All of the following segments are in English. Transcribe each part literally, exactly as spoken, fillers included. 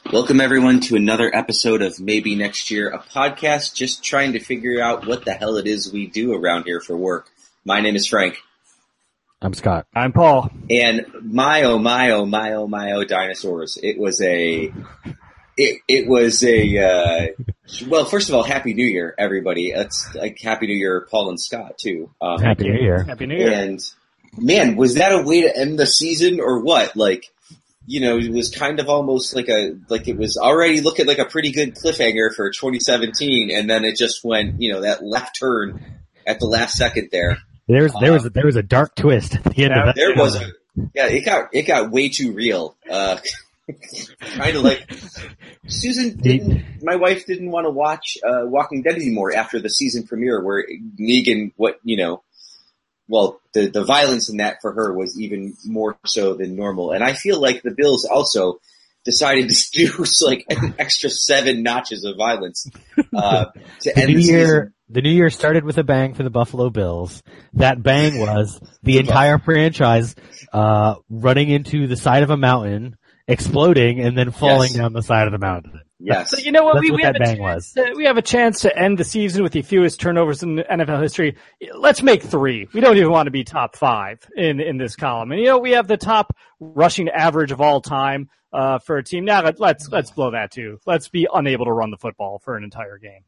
Welcome, everyone, to another episode of Maybe Next Year, a podcast just trying to figure out what the hell it is we do around here for work. My name is Frank. I'm Scott. I'm Paul. And my, oh, my, oh, my, oh, my, oh, dinosaurs. It was a, it, it was a, uh, well, first of all, Happy New Year, everybody. It's like Happy New Year, Paul and Scott, too. Um, Happy New Year. Happy New Year. And, man, was that a way to end the season or what? Like, you know, it was kind of almost like a, like it was already looking like a pretty good cliffhanger for twenty seventeen, and then it just went, you know, that left turn at the last second there. There was, there was, uh, a, there was a dark twist at the end yeah, of that. There was a, yeah, it got, it got way too real. Uh, kind of like, Susan didn't, my wife didn't want to watch, uh, Walking Dead anymore after the season premiere where Negan, what, you know, well, the, the violence in that for her was even more so than normal. And I feel like the Bills also decided to do like an extra seven notches of violence, uh, to the end new the year, season. The new year started with a bang for the Buffalo Bills. That bang was the entire franchise, uh, running into the side of a mountain, exploding, and then falling Yes. down the side of the mountain. Yes. So you know what? That's We, what we, that have a bang chance was. to, we have a chance to end the season with the fewest turnovers in N F L history. Let's make three. We don't even want to be top five in, in this column. And you know, we have the top rushing average of all time, uh, for a team. Now let, let's, let's blow that too. Let's be unable to run the football for an entire game.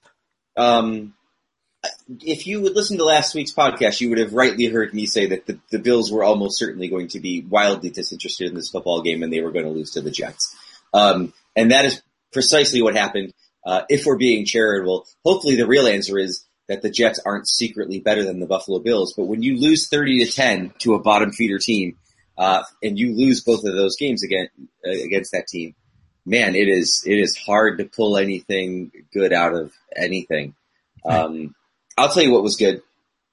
Um, if you would listen to last week's podcast, you would have rightly heard me say that the, the Bills were almost certainly going to be wildly disinterested in this football game and they were going to lose to the Jets. Um, and that is precisely what happened. Uh, if we're being charitable, hopefully the real answer is that the Jets aren't secretly better than the Buffalo Bills. But when you lose thirty to ten to a bottom feeder team, uh, and you lose both of those games again, uh, against that team, man, it is, it is hard to pull anything good out of anything. Um, I'll tell you what was good.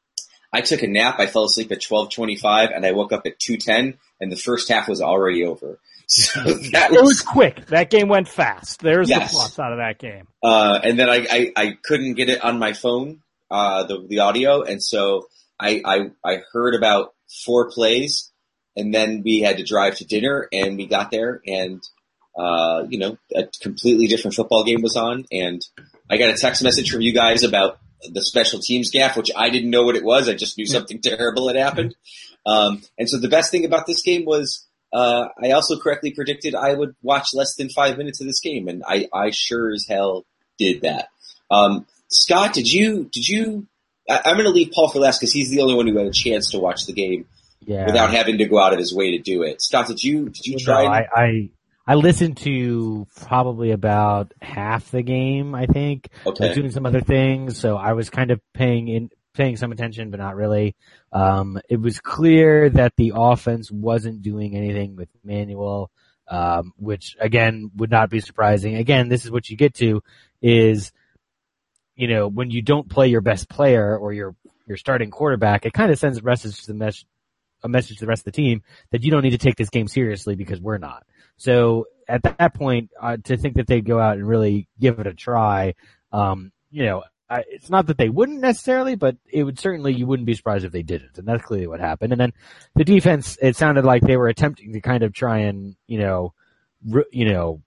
I took a nap. I fell asleep at twelve twenty-five and I woke up at two ten and the first half was already over. So that was, It was quick. That game went fast. There's Yes. the plus out of that game. uh, and then I, I, I couldn't get it on my phone, uh, the, the audio. And so I, I, I heard about four plays and then we had to drive to dinner and we got there and, uh, you know, a completely different football game was on. And I got a text message from you guys about the special teams gaffe, which I didn't know what it was. I just knew something terrible had happened. Um, and so the best thing about this game was, Uh, I also correctly predicted I would watch less than five minutes of this game, and I, I sure as hell did that. Um, Scott, did you, did you, I, I'm going to leave Paul for last because he's the only one who had a chance to watch the game Yeah. without having to go out of his way to do it. Scott, did you, did you try? No, I, I, I listened to probably about half the game, I think. Okay. I was doing some other things, so I was kind of paying in, paying some attention, but not really. Um, it was clear that the offense wasn't doing anything with Manuel, um, which again would not be surprising. Again, this is what you get to is, you know, when you don't play your best player or your, your starting quarterback, it kind of sends a message to the mesh, a message to the rest of the team that you don't need to take this game seriously because we're not. So at that point, uh, to think that they'd go out and really give it a try, um, you know, I, it's not that they wouldn't necessarily, but it would certainly, you wouldn't be surprised if they didn't. And that's clearly what happened. And then the defense, it sounded like they were attempting to kind of try and, you know, r- you know,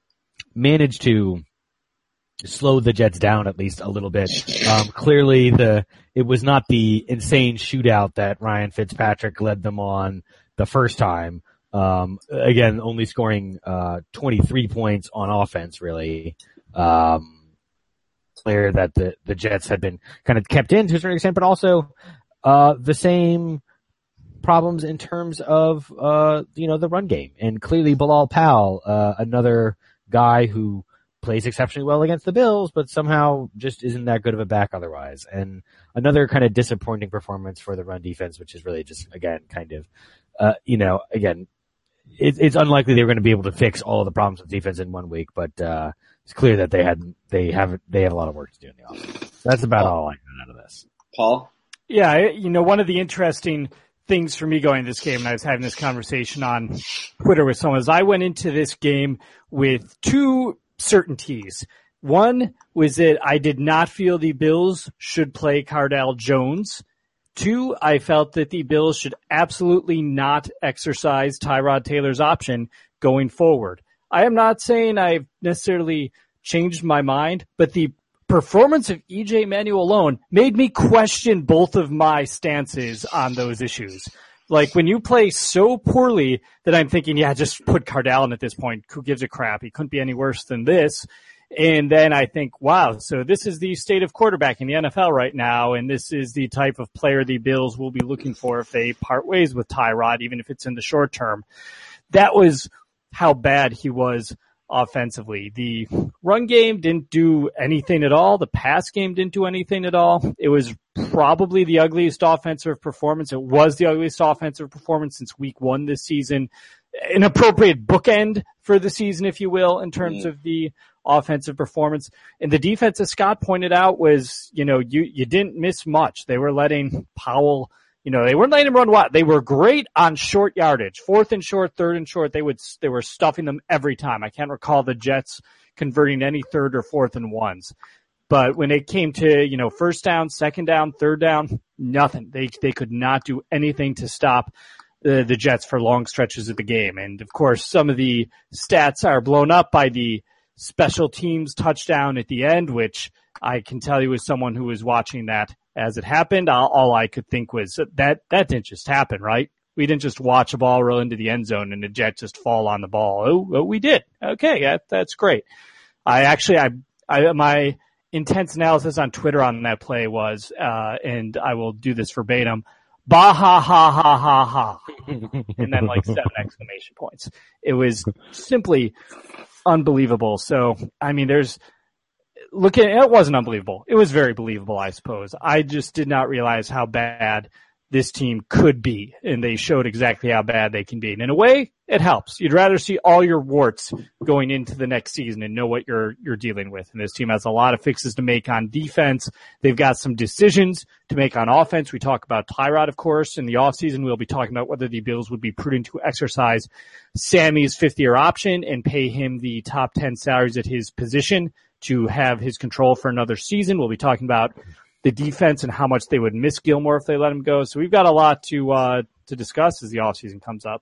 manage to slow the Jets down at least a little bit. Um, clearly the, it was not the insane shootout that Ryan Fitzpatrick led them on the first time. Um, again, only scoring, uh, twenty-three points on offense, really. Um, clear that the, the Jets had been kind of kept in to a certain extent, but also, uh, the same problems in terms of, uh, you know, the run game. And clearly Bilal Powell, uh, another guy who plays exceptionally well against the Bills, but somehow just isn't that good of a back otherwise. And another kind of disappointing performance for the run defense, which is really just, again, kind of, uh, you know, again, it, it's unlikely they were going to be able to fix all of the problems with defense in one week, but, uh, it's clear that they had, they have, they have a lot of work to do in the offense. That's about all I got out of this. Paul? Yeah, you know, one of the interesting things for me going to this game, and I was having this conversation on Twitter with someone, is I went into this game with two certainties. One was that I did not feel the Bills should play Cardale Jones. Two, I felt that the Bills should absolutely not exercise Tyrod Taylor's option going forward. I am not saying I've necessarily changed my mind, but the performance of E J Manuel alone made me question both of my stances on those issues. Like when you play so poorly that I'm thinking, yeah, just put Cardale in at this point. Who gives a crap? He couldn't be any worse than this. And then I think, wow, so this is the state of quarterback in the N F L right now, and this is the type of player the Bills will be looking for if they part ways with Tyrod, even if it's in the short term. That was how bad he was offensively. The run game didn't do anything at all. The pass game didn't do anything at all. It was probably the ugliest offensive performance. It was the ugliest offensive performance since week one this season. An appropriate bookend for the season, if you will, in terms mm. of the offensive performance. And the defense, as Scott pointed out, was, you know, you, you didn't miss much. They were letting Powell, you know, they weren't letting him run wild. They were great on short yardage, fourth and short, third and short. They would, they were stuffing them every time. I can't recall the Jets converting any third or fourth and ones. But when it came to, you know, first down, second down, third down, nothing. They, they could not do anything to stop the, the Jets for long stretches of the game. And of course, some of the stats are blown up by the special teams touchdown at the end, which I can tell you as someone who was watching that as it happened, all, all I could think was that that didn't just happen, right? We didn't just watch a ball roll into the end zone and the Jets just fall on the ball. Oh, oh we did. Okay, that, that's great. I actually, I, I, my intense analysis on Twitter on that play was, uh, and I will do this verbatim, bah ha ha ha ha ha, and then like seven exclamation points. It was simply unbelievable. So, I mean, there's, looking, it wasn't unbelievable. It was very believable, I suppose. I just did not realize how bad this team could be, and they showed exactly how bad they can be. And in a way, it helps. You'd rather see all your warts going into the next season and know what you're you're dealing with. And this team has a lot of fixes to make on defense. They've got some decisions to make on offense. We talk about Tyrod, of course. In the offseason, we'll be talking about whether the Bills would be prudent to exercise Sammy's fifth-year option and pay him the top ten salaries at his position to have his control for another season. We'll be talking about the defense and how much they would miss Gilmore if they let him go. So we've got a lot to uh, to discuss as the offseason comes up.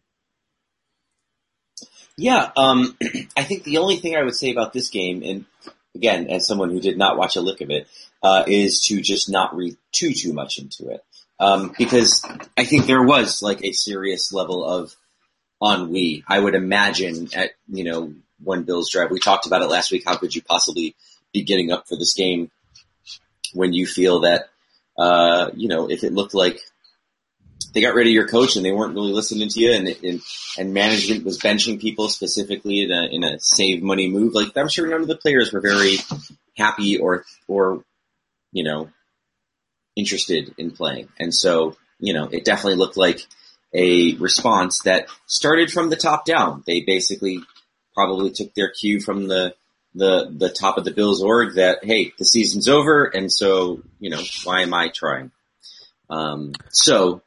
Yeah, um, I think the only thing I would say about this game, and again, as someone who did not watch a lick of it, uh, is to just not read too, too much into it. Um, because I think there was like a serious level of ennui. I would imagine at, you know, one Bills drive. We talked about it last week. How could you possibly be getting up for this game when you feel that, uh, you know, if it looked like they got rid of your coach and they weren't really listening to you, and and, and management was benching people specifically in a, in a save money move, like I'm sure none of the players were very happy or, or, you know, interested in playing. And so, you know, it definitely looked like a response that started from the top down. They basically probably took their cue from the, the, the top of the Bills org that, hey, the season's over. And so, you know, why am I trying? Um, so.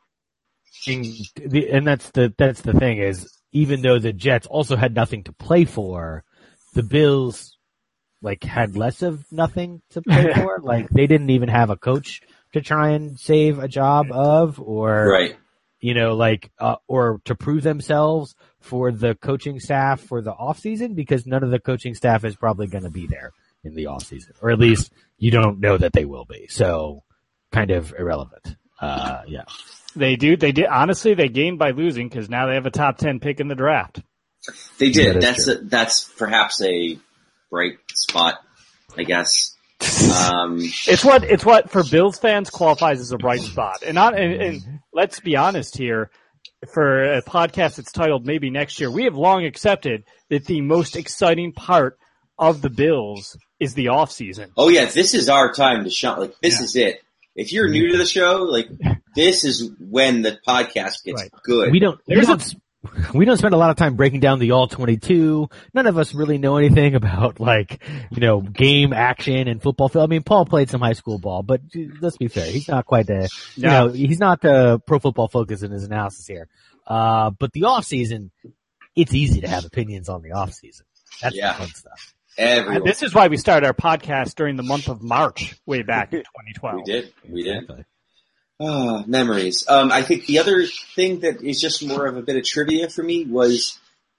And that's the, that's the thing is, even though the Jets also had nothing to play for, the Bills like had less of nothing to play for. Like they didn't even have a coach to try and save a job of, or, right. you know, like, uh, or to prove themselves for the coaching staff for the off season, because none of the coaching staff is probably going to be there in the off season, or at least you don't know that they will be. So kind of irrelevant. Uh, yeah. They do. They did. Honestly, they gained by losing because now they have a top ten pick in the draft. They did. That that's a, that's perhaps a bright spot, I guess. Um, it's what it's what for Bills fans qualifies as a bright spot. And not. And, and let's be honest here. For a podcast that's titled Maybe Next Year, we have long accepted that the most exciting part of the Bills is the off season. Oh yeah, this is our time to shine. Like this yeah. is it. If you're new to the show, like this is when the podcast gets right. good. We don't, we don't, we don't spend a lot of time breaking down the all twenty-two. None of us really know anything about like, you know, game action and football. I mean, Paul played some high school ball, but let's be fair. He's not quite the, you no. know, he's not the Pro Football Focus in his analysis here. Uh, but the off season, it's easy to have opinions on the off season. That's yeah. the fun stuff. Everyone. This is why we started our podcast during the month of March, way back in twenty twelve. We did. We did. Ah, memories. Um, I think the other thing that is just more of a bit of trivia for me was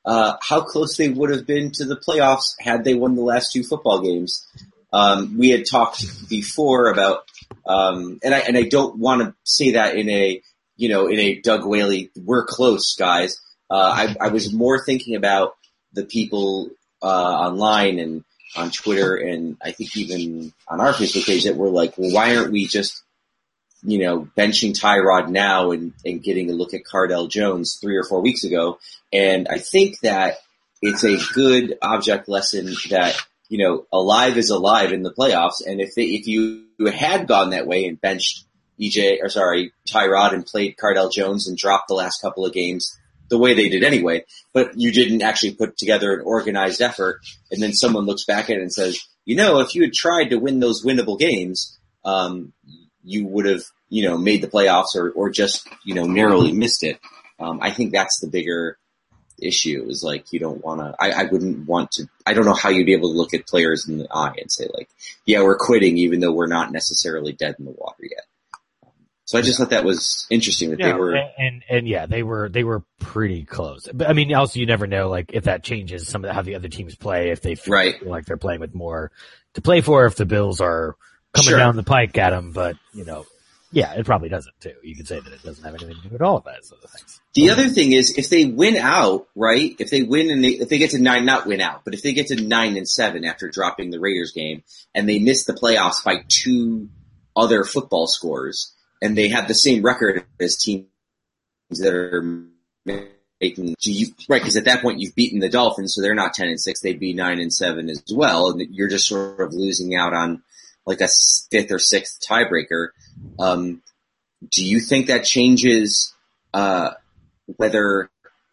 uh, how close they would have been to the playoffs had they won the last two football games. Um, we had talked before about, um, and I and I don't want to say that in a you know in a Doug Whaley, we're close, guys. Uh, I, I was more thinking about the people uh, online and on Twitter, and I think even on our Facebook page that were like, well, why aren't we just you know, benching Tyrod now and, and getting a look at Cardale Jones three or four weeks ago. And I think that it's a good object lesson that, you know, alive is alive in the playoffs. And if they, if you had gone that way and benched E J, or sorry, Tyrod and played Cardale Jones and dropped the last couple of games the way they did anyway, but you didn't actually put together an organized effort. And then someone looks back at it and says, you know, if you had tried to win those winnable games, um, you would have, you know, made the playoffs or, or just, you know, narrowly missed it. Um, I think that's the bigger issue is like, you don't want to, I, I wouldn't want to, I don't know how you'd be able to look at players in the eye and say like, yeah, we're quitting even though we're not necessarily dead in the water yet. So I just thought that was interesting that yeah, they were. And, and, and yeah, they were, they were pretty close. But I mean, also you never know, like, if that changes some of the, how the other teams play, if they feel right. like they're playing with more to play for, if the Bills are coming sure. down the pike at them, but you know, yeah, it probably doesn't too. You could say that it doesn't have anything to do with all of that sort of things. The other thing is if they win out, right? If they win and they, if they get to nine, not win out, but if they get to nine and seven after dropping the Raiders game and they miss the playoffs by two other football scores and they have the same record as teams that are making, do you, right? Because at that point you've beaten the Dolphins, so they're not ten and six. They'd be nine and seven as well, and you're just sort of losing out on like a fifth or sixth tiebreaker. Um, do you think that changes uh, whether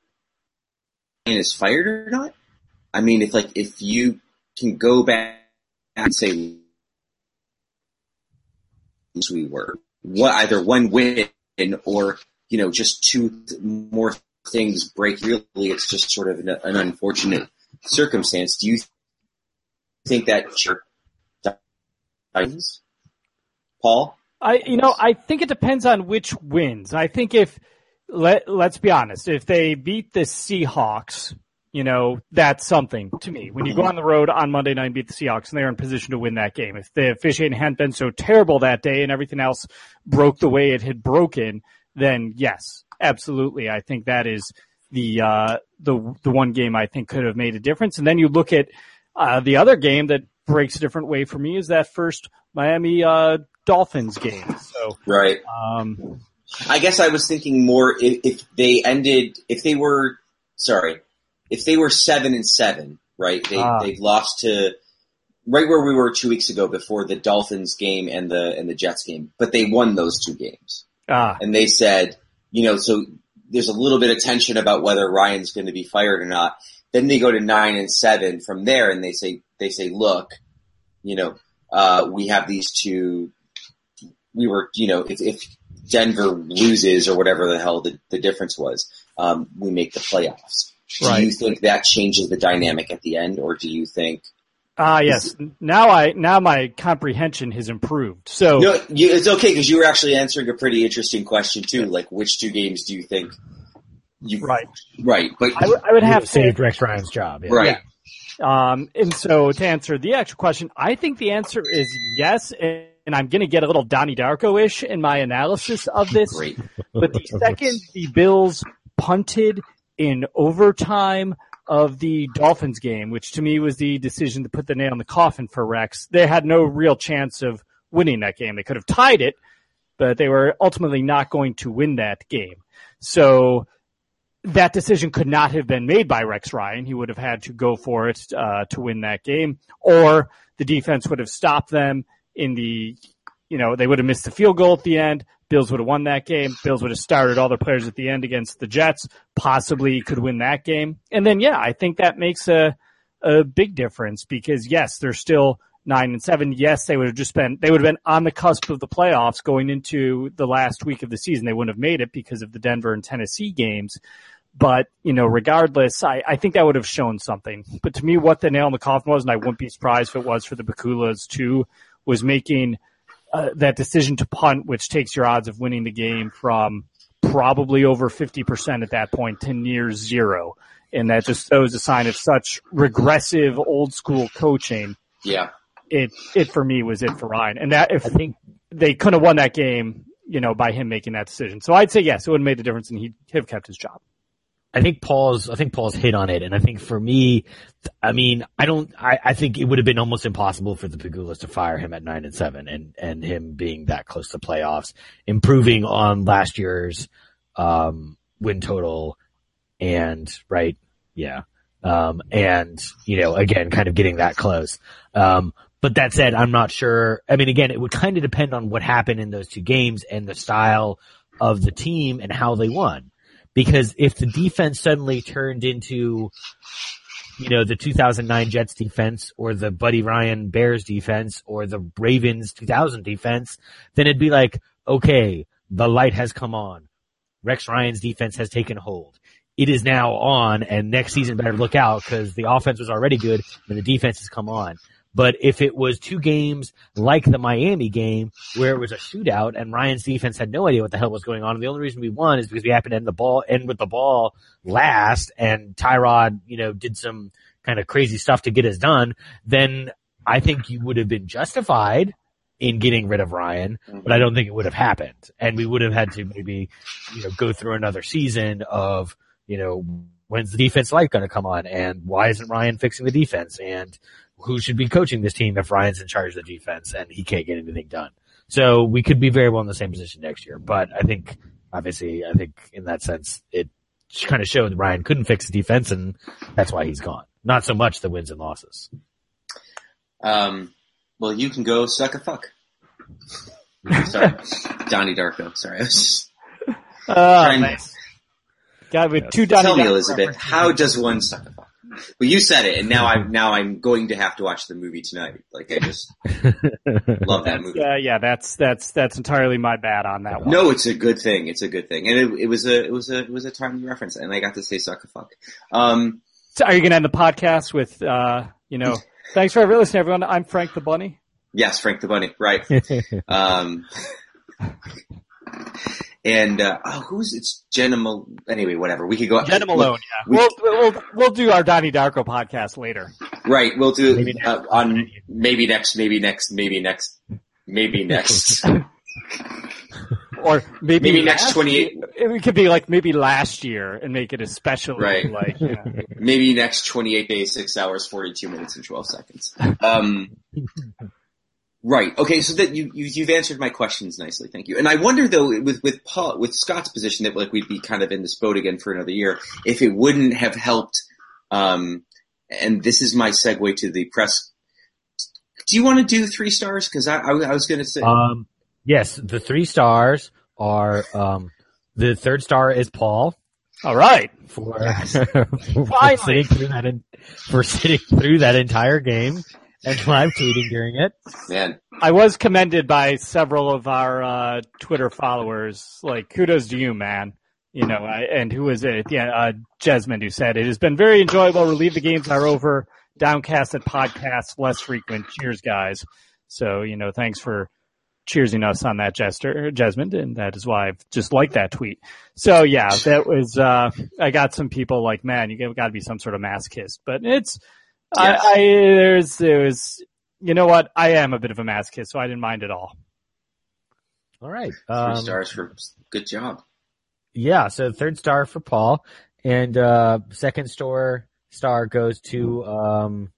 Ryan is fired or not? I mean, if like if you can go back and say we were what either one win or you know just two more things break. Really, it's just sort of an, an unfortunate circumstance. Do you think that? Paul? I, you know, I think it depends on which wins. I think if, let, let's be honest, if they beat the Seahawks, you know, that's something to me. When you go on the road on Monday night and beat the Seahawks and they're in position to win that game, if the officiating hadn't been so terrible that day and everything else broke the way it had broken, then yes, absolutely. I think that is the, uh, the, the one game I think could have made a difference. And then you look at, uh, the other game that breaks a different way for me is that first Miami, uh, Dolphins game. So, right. Um, I guess I was thinking more if, if they ended, if they were, sorry, if they were seven and seven, right? They, uh, they lost to right where we were two weeks ago before the Dolphins game and the, and the Jets game, but they won those two games. uh, And they said, you know, so there's a little bit of tension about whether Ryan's going to be fired or not. Then they go to nine and seven from there and they say, they say, look, you know, uh, we have these two, we were, you know, if, if Denver loses or whatever the hell the, the difference was, um, we make the playoffs. Do right. you think that changes the dynamic at the end, or do you think? Ah, uh, yes. Now I, now my comprehension has improved. So no, you, it's okay because you were actually answering a pretty interesting question too. Like, which two games do you think? You, right, right. But I, w- I would have saved Rex Ryan's job. Yeah. Right. Yeah. Um, and so to answer the actual question, I think the answer is yes. And, and I'm going to get a little Donnie Darko-ish in my analysis of this. Great. But the second the Bills punted in overtime of the Dolphins game, which to me was the decision to put the nail in the coffin for Rex, they had no real chance of winning that game. They could have tied it, but they were ultimately not going to win that game. So that decision could not have been made by Rex Ryan. He would have had to go for it uh, to win that game, or the defense would have stopped them in the, you know, they would have missed the field goal at the end. Bills would have won that game. Bills would have started all their players at the end against the Jets, possibly could win that game. And then, yeah, I think that makes a, a big difference because, yes, they're still nine and seven. Yes, they would have just been, they would have been on the cusp of the playoffs going into the last week of the season. They wouldn't have made it because of the Denver and Tennessee games. But, you know, regardless, I, I think that would have shown something. But to me, what the nail in the coffin was, and I wouldn't be surprised if it was for the Bakulas too, was making uh, that decision to punt, which takes your odds of winning the game from probably over fifty percent at that point to near zero. and that just shows a sign of such regressive old school coaching. Yeah. It, it for me was it for Ryan. And that if I think they couldn't have won that game, you know, by him making that decision. So I'd say yes, it would have made a difference and he'd have kept his job. I think Paul's, I think Paul's hit on it. And I think for me, I mean, I don't, I, I think it would have been almost impossible for the Pegulas to fire him at nine and seven and, and him being that close to playoffs, improving on last year's, um, win total and, right. Yeah. Um, and, you know, again, kind of getting that close. Um, but that said, I'm not sure. I mean, again, it would kind of depend on what happened in those two games and the style of the team and how they won. Because if the defense suddenly turned into, you know, the two thousand nine Jets defense or the Buddy Ryan Bears defense or the Ravens two thousand defense, then it'd be like, okay, the light has come on. Rex Ryan's defense has taken hold. It is now on, and next season better look out because the offense was already good and the defense has come on. But if it was two games like the Miami game where it was a shootout and Ryan's defense had no idea what the hell was going on, and the only reason we won is because we happened to end the ball, end with the ball last, and Tyrod, you know, did some kind of crazy stuff to get us done, then I think you would have been justified in getting rid of Ryan, but I don't think it would have happened. And we would have had to maybe, you know, go through another season of, you know, when's the defense light going to come on, and why isn't Ryan fixing the defense, and who should be coaching this team if Ryan's in charge of the defense and he can't get anything done. So we could be very well in the same position next year. But I think, obviously, I think in that sense, it kind of showed that Ryan couldn't fix the defense, and that's why he's gone. Not so much the wins and losses. Um, well, you can go suck a fuck. Sorry. Donnie Darko. Sorry. I was just Oh, trying nice. Guy with Yes. two Donnie Tell me, Darko Elizabeth, references. how does one suck a fuck? Well, you said it, and now I'm now I'm going to have to watch the movie tonight. Like I just love that movie. Yeah, yeah, that's that's that's entirely my bad on that one. No, it's a good thing. It's a good thing, and it, it was a it was a it was a timely reference, and I got to say suck a fuck. Um, So are you going to end the podcast with, uh, you know, thanks for listening, everyone. I'm Frank the Bunny. yes, Frank the Bunny, right? um, and uh, oh, who's it's Jenna? Mal- anyway, whatever. We could go. Jenna Malone, yeah. we- We'll, we'll, we'll do our Donnie Darko podcast later. Right, we'll do Maybe it next. uh, on maybe next, maybe next, maybe next, maybe next. Or maybe, Maybe next last twenty-eight year- It could be like maybe last year and make it especially Right. like, you know. Maybe next twenty-eight days, six hours, forty-two minutes, and twelve seconds. Um, right. Okay. So that you, you you've answered my questions nicely. Thank you. And I wonder though, with with Paul, with Scott's position, that like we'd be kind of in this boat again for another year, if it wouldn't have helped. Um, and this is my segue to the press. Do you want to do three stars? Because I, I I was going to say. Um, yes, the three stars are, um, the third star is Paul All right. for, for sitting through that, in, for sitting through that entire game and live tweeting during it. Man, I was commended by several of our uh, Twitter followers. Like, kudos to you, man. You know, I, and who was it? Yeah, uh, Jesmond, who said, it has been very enjoyable. Relieve the games are over. Downcast at podcasts, less frequent. Cheers, guys. So, you know, thanks for cheersing us on that, Jester, Jesmond, and that is why I've just liked that tweet. So, yeah, that was, uh, I got some people like, man, you got to be some sort of masochist. But it's, Yes. I, I, there's, there was, you know what? I am a bit of a masochist, so I didn't mind at all. All right. three Um, stars for good job. yeah, so third star for Paul, and uh second star star goes to um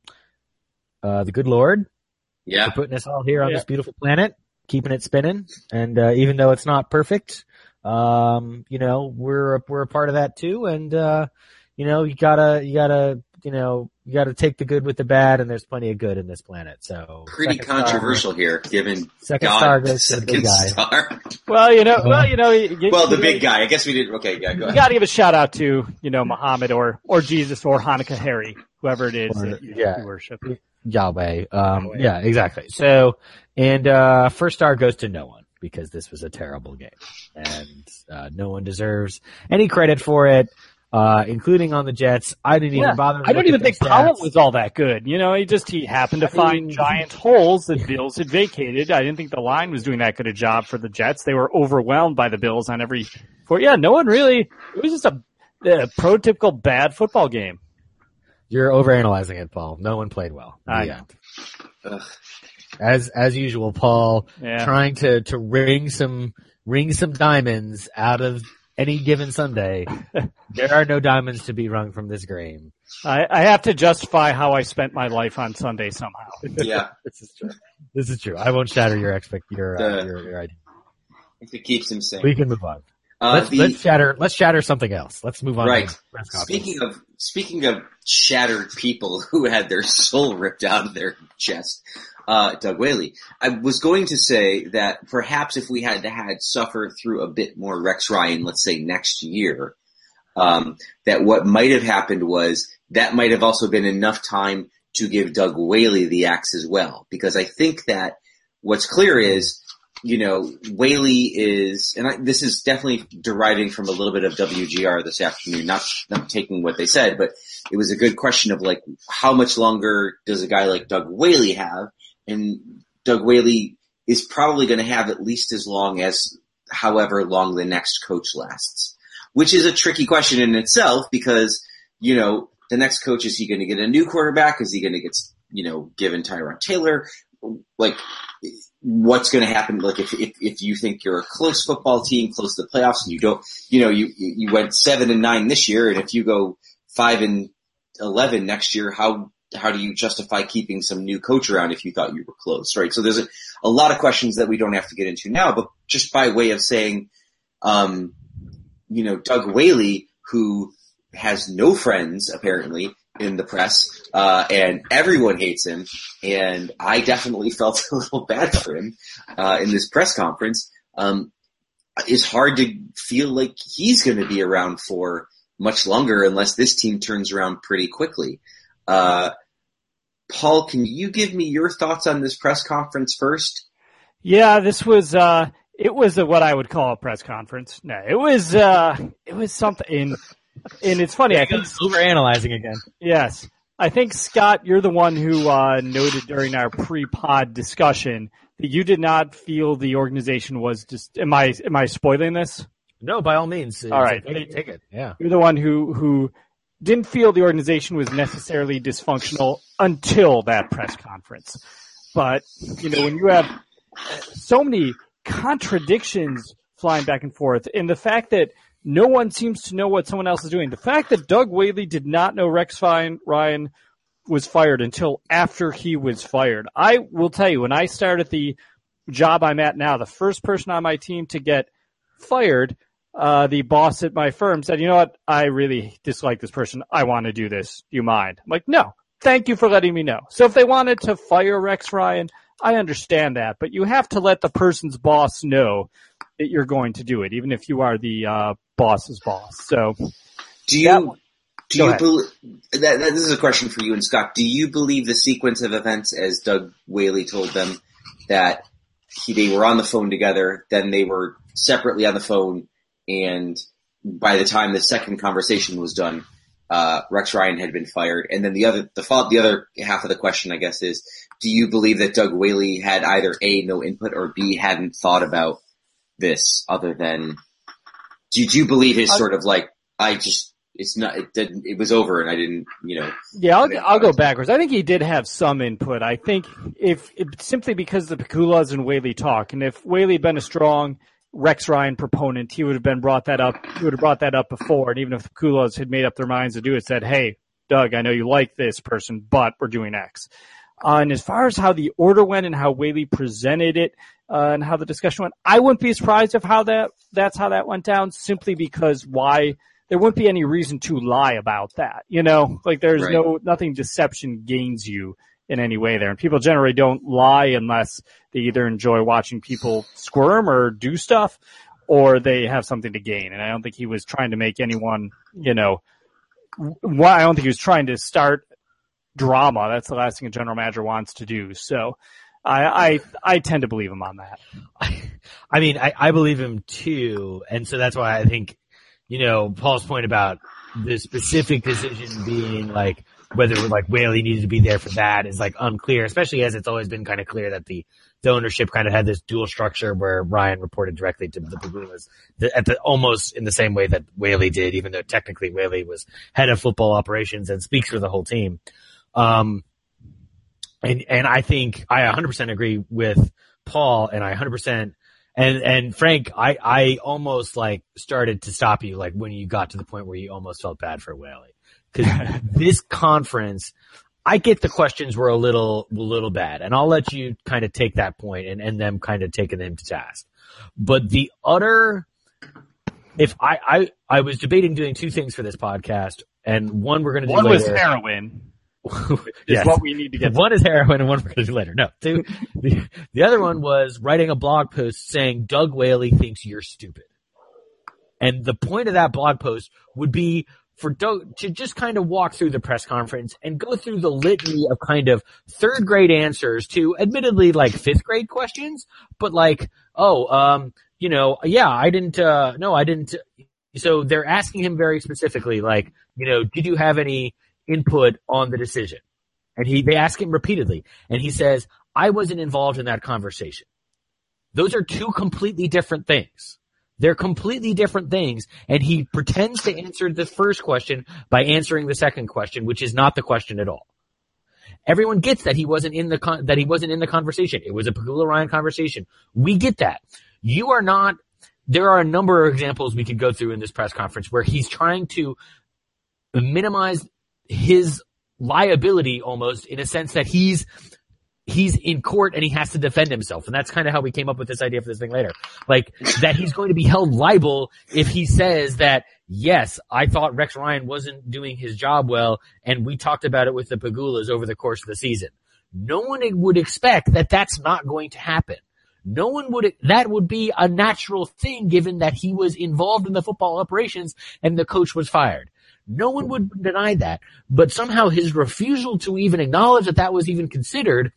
uh the good Lord Yeah. for putting us all here on Yeah. this beautiful planet, keeping it spinning, and uh even though it's not perfect, um you know, we're we're a part of that too, and uh you know, you gotta you gotta you know you gotta take the good with the bad, and there's plenty of good in this planet. So Pretty second star- controversial here, given Second God, star goes to the second big guy. star. Well, you know, well, you know, you, you- Well, the you- big guy. I guess we did. Okay, yeah, go You ahead. got to give a shout out to, you know, Muhammad or or Jesus or Hanukkah Harry, whoever it is Or- that you, yeah. you worship. Yahweh. Um, Yahweh. yeah, exactly. So, and, uh, first star goes to no one because this was a terrible game and, uh, no one deserves any credit for it, uh, including on the Jets. I didn't even Yeah, bother. to I don't look even at think their Powell stats. was all that good. You know, he just he happened to I find mean- giant holes that Bills had vacated. I didn't think the line was doing that good a job for the Jets. They were overwhelmed by the Bills on every. For yeah, no one really. It was just a the prototypical bad football game. You're overanalyzing it, Paul. No one played well. I know. As as usual, Paul, yeah. trying to, to wring some wring some diamonds out of any given Sunday. There are no diamonds to be wrung from this game. I, I have to justify how I spent my life on Sunday somehow. Yeah, this is true. This is true. I won't shatter your expect your uh, uh, your, your idea. If it keeps him sane, we can move on. Uh, let's, the, let's shatter. Let's shatter something else. Let's move on. Right. To press speaking of speaking of shattered people who had their soul ripped out of their chest, uh, Doug Whaley. I was going to say that perhaps if we had to had suffer through a bit more Rex Ryan, let's say next year, um, that what might have happened was that might have also been enough time to give Doug Whaley the axe as well, because I think that what's clear is. You know, Whaley is, and I, this is definitely deriving from a little bit of W G R this afternoon, not, not taking what they said, but it was a good question of like, how much longer does a guy like Doug Whaley have? And Doug Whaley is probably going to have at least as long as however long the next coach lasts, which is a tricky question in itself because, you know, the next coach, is he going to get a new quarterback? Is he going to get, you know, given Tyrod Taylor? Like, what's going to happen? Like, if, if if you think you're a close football team, close to the playoffs, and you don't, you know, you you went seven and nine this year, and if you go five and eleven next year, how how do you justify keeping some new coach around if you thought you were close, right? So there's a, a lot of questions that we don't have to get into now, but just by way of saying, um, you know, Doug Whaley, who has no friends apparently in the press, uh, and everyone hates him, and I definitely felt a little bad for him, uh, in this press conference, um, it's hard to feel like he's gonna be around for much longer unless this team turns around pretty quickly. Uh, Paul, can you give me your thoughts on this press conference first? Yeah, this was, uh, it was a, what I would call a press conference. No, it was, uh, it was something. And it's funny, I think overanalyzing again. Yes. I think, Scott, you're the one who uh noted during our pre-pod discussion that you did not feel the organization was just am I am I spoiling this? No, by all means. All right. Take, take it. Yeah. You're the one who who didn't feel the organization was necessarily dysfunctional until that press conference. But, you know, when you have so many contradictions flying back and forth, and the fact that no one seems to know what someone else is doing. The fact that Doug Whaley did not know Rex Ryan was fired until after he was fired. I will tell you, when I started the job I'm at now, the first person on my team to get fired, uh, the boss at my firm said, you know what, I really dislike this person. I want to do this. Do you mind? I'm like, no, thank you for letting me know. So if they wanted to fire Rex Ryan, I understand that, but you have to let the person's boss know that you're going to do it, even if you are the uh, boss's boss. So, do you do you believe that, that? This is a question for you and Scott. Do you believe the sequence of events as Doug Whaley told them that he, they were on the phone together, then they were separately on the phone, and by the time the second conversation was done, uh, Rex Ryan had been fired, and then the other the the other half of the question, I guess, is: do you believe that Doug Whaley had either A, no input, or B, hadn't thought about this other than, do you believe his sort of like, I just, it's not, it didn't, it was over and I didn't, you know. Yeah, I'll, I'll go backwards. I think he did have some input. I think if, if simply because the Pikulas and Whaley talk, and if Whaley had been a strong Rex Ryan proponent, he would have been brought that up, he would have brought that up before. And even if the Pikulas had made up their minds to do it, said, hey, Doug, I know you like this person, but we're doing X. Uh, and as far as how the order went and how Whaley presented it, uh, and how the discussion went, I wouldn't be surprised if how that, that's how that went down, simply because why, there wouldn't be any reason to lie about that. You know, like there's right. no, nothing deception gains you in any way there. And people generally don't lie unless they either enjoy watching people squirm or do stuff, or they have something to gain. And I don't think he was trying to make anyone, you know, why I don't think he was trying to start drama. That's the last thing a general manager wants to do. So I, I, I tend to believe him on that. I mean, I, I believe him too. And so that's why I think, you know, Paul's point about the specific decision being like whether like Whaley needed to be there for that is like unclear, especially as it's always been kind of clear that the, the ownership kind of had this dual structure where Ryan reported directly to the Pegulas at the, almost in the same way that Whaley did, even though technically Whaley was head of football operations and speaks for the whole team. Um, and, and I think I one hundred percent agree with Paul, and I one hundred percent And, and Frank, I, I almost like started to stop you like when you got to the point where you almost felt bad for Whaley. Cause this conference, I get the questions were a little, a little bad, and I'll let you kind of take that point and, and them kind of taking them to task. But the utter, if I, I, I was debating doing two things for this podcast, and one we're going to do one later. One was heroin. is yes. what we need to get. One is heroin and one we're going to do later. No, two, the, the other one was writing a blog post saying Doug Whaley thinks you're stupid. And the point of that blog post would be for Doug to just kind of walk through the press conference and go through the litany of kind of third grade answers to admittedly like fifth grade questions, but like, oh, um, you know, yeah, I didn't, uh, no, I didn't. So they're asking him very specifically, like, you know, did you have any input on the decision? And he, they ask him repeatedly, and he says, I wasn't involved in that conversation. Those are two completely different things. They're completely different things, and he pretends to answer the first question by answering the second question, which is not the question at all. Everyone gets that he wasn't in the con- that he wasn't in the conversation. It was a Pegula Ryan conversation. We get that. You are not. There are a number of examples we could go through in this press conference where he's trying to minimize his liability almost in a sense that he's he's in court and he has to defend himself. And that's kind of how we came up with this idea for this thing later. Like that he's going to be held liable if he says that, yes, I thought Rex Ryan wasn't doing his job well, and we talked about it with the Pegulas over the course of the season. No one would expect that that's not going to happen. No one would, that would be a natural thing given that he was involved in the football operations and the coach was fired. No one would deny that, but somehow his refusal to even acknowledge that that was even considered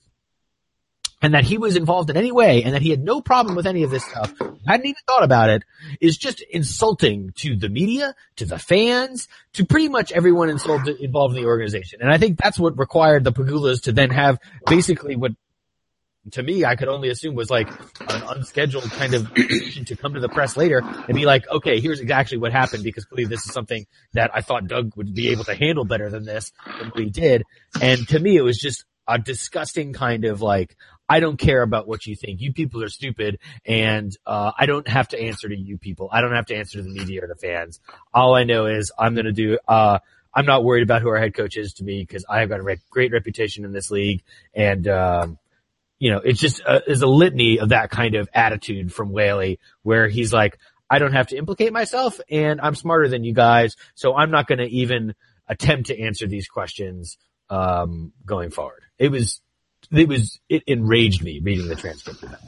and that he was involved in any way and that he had no problem with any of this stuff, hadn't even thought about it, is just insulting to the media, to the fans, to pretty much everyone involved in the organization. And I think that's what required the Pegulas to then have basically what, to me, I could only assume was like an unscheduled kind of to come to the press later and be like, okay, here's exactly what happened, because clearly this is something that I thought Doug would be able to handle better than this, than what he did. And to me, it was just a disgusting kind of like, I don't care about what you think. You people are stupid, and uh I don't have to answer to you people. I don't have to answer to the media or the fans. All I know is I'm going to do uh I'm not worried about who our head coach is to me, because I have got a re- great reputation in this league, and um you know, it's just a, is a litany of that kind of attitude from Whaley, where he's like, I don't have to implicate myself, and I'm smarter than you guys, so I'm not going to even attempt to answer these questions um going forward. It was It was, it enraged me reading the transcript of that.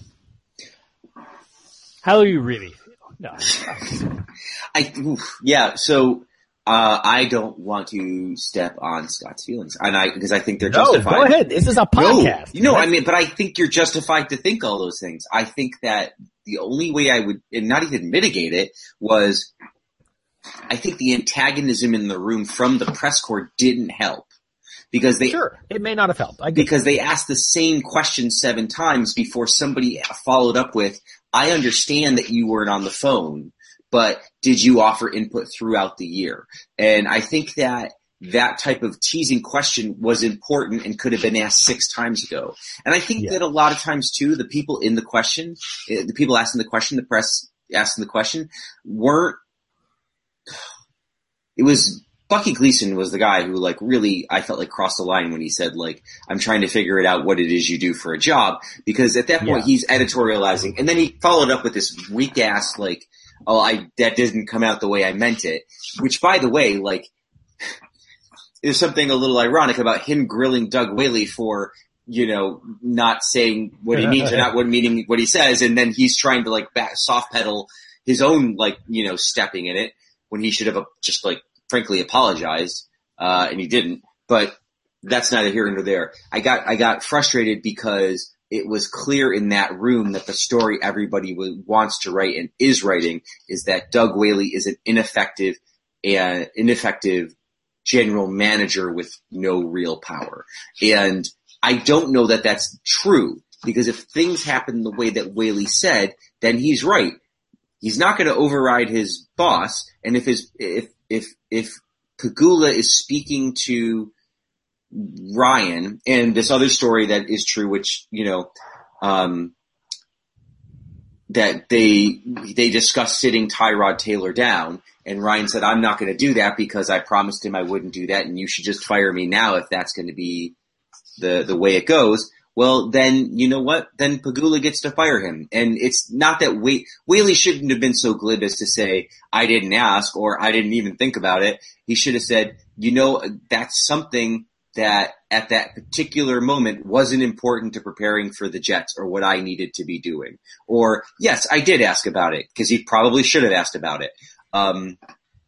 How do you really feel? No. I, oof, yeah, so, uh, I don't want to step on Scott's feelings. And I, because I think they're no, justified. Go ahead. This is a podcast. No, you know, I mean, but I think you're justified to think all those things. I think that the only way I would, and not even mitigate it, was I think the antagonism in the room from the press corps didn't help. Because they, sure, it may not have helped. I because that. they asked the same question seven times before somebody followed up with, I understand that you weren't on the phone, but did you offer input throughout the year? And I think that that type of teasing question was important and could have been asked six times ago. And I think yeah. that a lot of times too, the people in the question, the people asking the question, the press asking the question, weren't, it was, Bucky Gleason was the guy who like really, I felt like crossed the line when he said like, I'm trying to figure it out what it is you do for a job, because at that point yeah. he's editorializing, and then he followed up with this weak ass like, oh, I, that didn't come out the way I meant it, which by the way, like, there's something a little ironic about him grilling Doug Whaley for, you know, not saying what he means or not what meaning what he says, and then he's trying to like back, soft pedal his own like, you know, stepping in it when he should have just like, frankly apologized, uh, and he didn't, but that's neither here nor there. I got, I got frustrated because it was clear in that room that the story everybody w- wants to write and is writing is that Doug Whaley is an ineffective and ineffective general manager with no real power. And I don't know that that's true, because if things happen the way that Whaley said, then he's right. He's not going to override his boss. And if his, if, if, if Pegula is speaking to Ryan, and this other story that is true, which, you know, um, that they, they discussed sitting Tyrod Taylor down, and Ryan said, I'm not going to do that because I promised him I wouldn't do that, and you should just fire me now if that's going to be the, the way it goes. Well, then, you know what? Then Pegula gets to fire him. And it's not that Wh- Whaley shouldn't have been so glib as to say, I didn't ask, or I didn't even think about it. He should have said, you know, that's something that at that particular moment wasn't important to preparing for the Jets or what I needed to be doing. Or, yes, I did ask about it, because he probably should have asked about it. Um,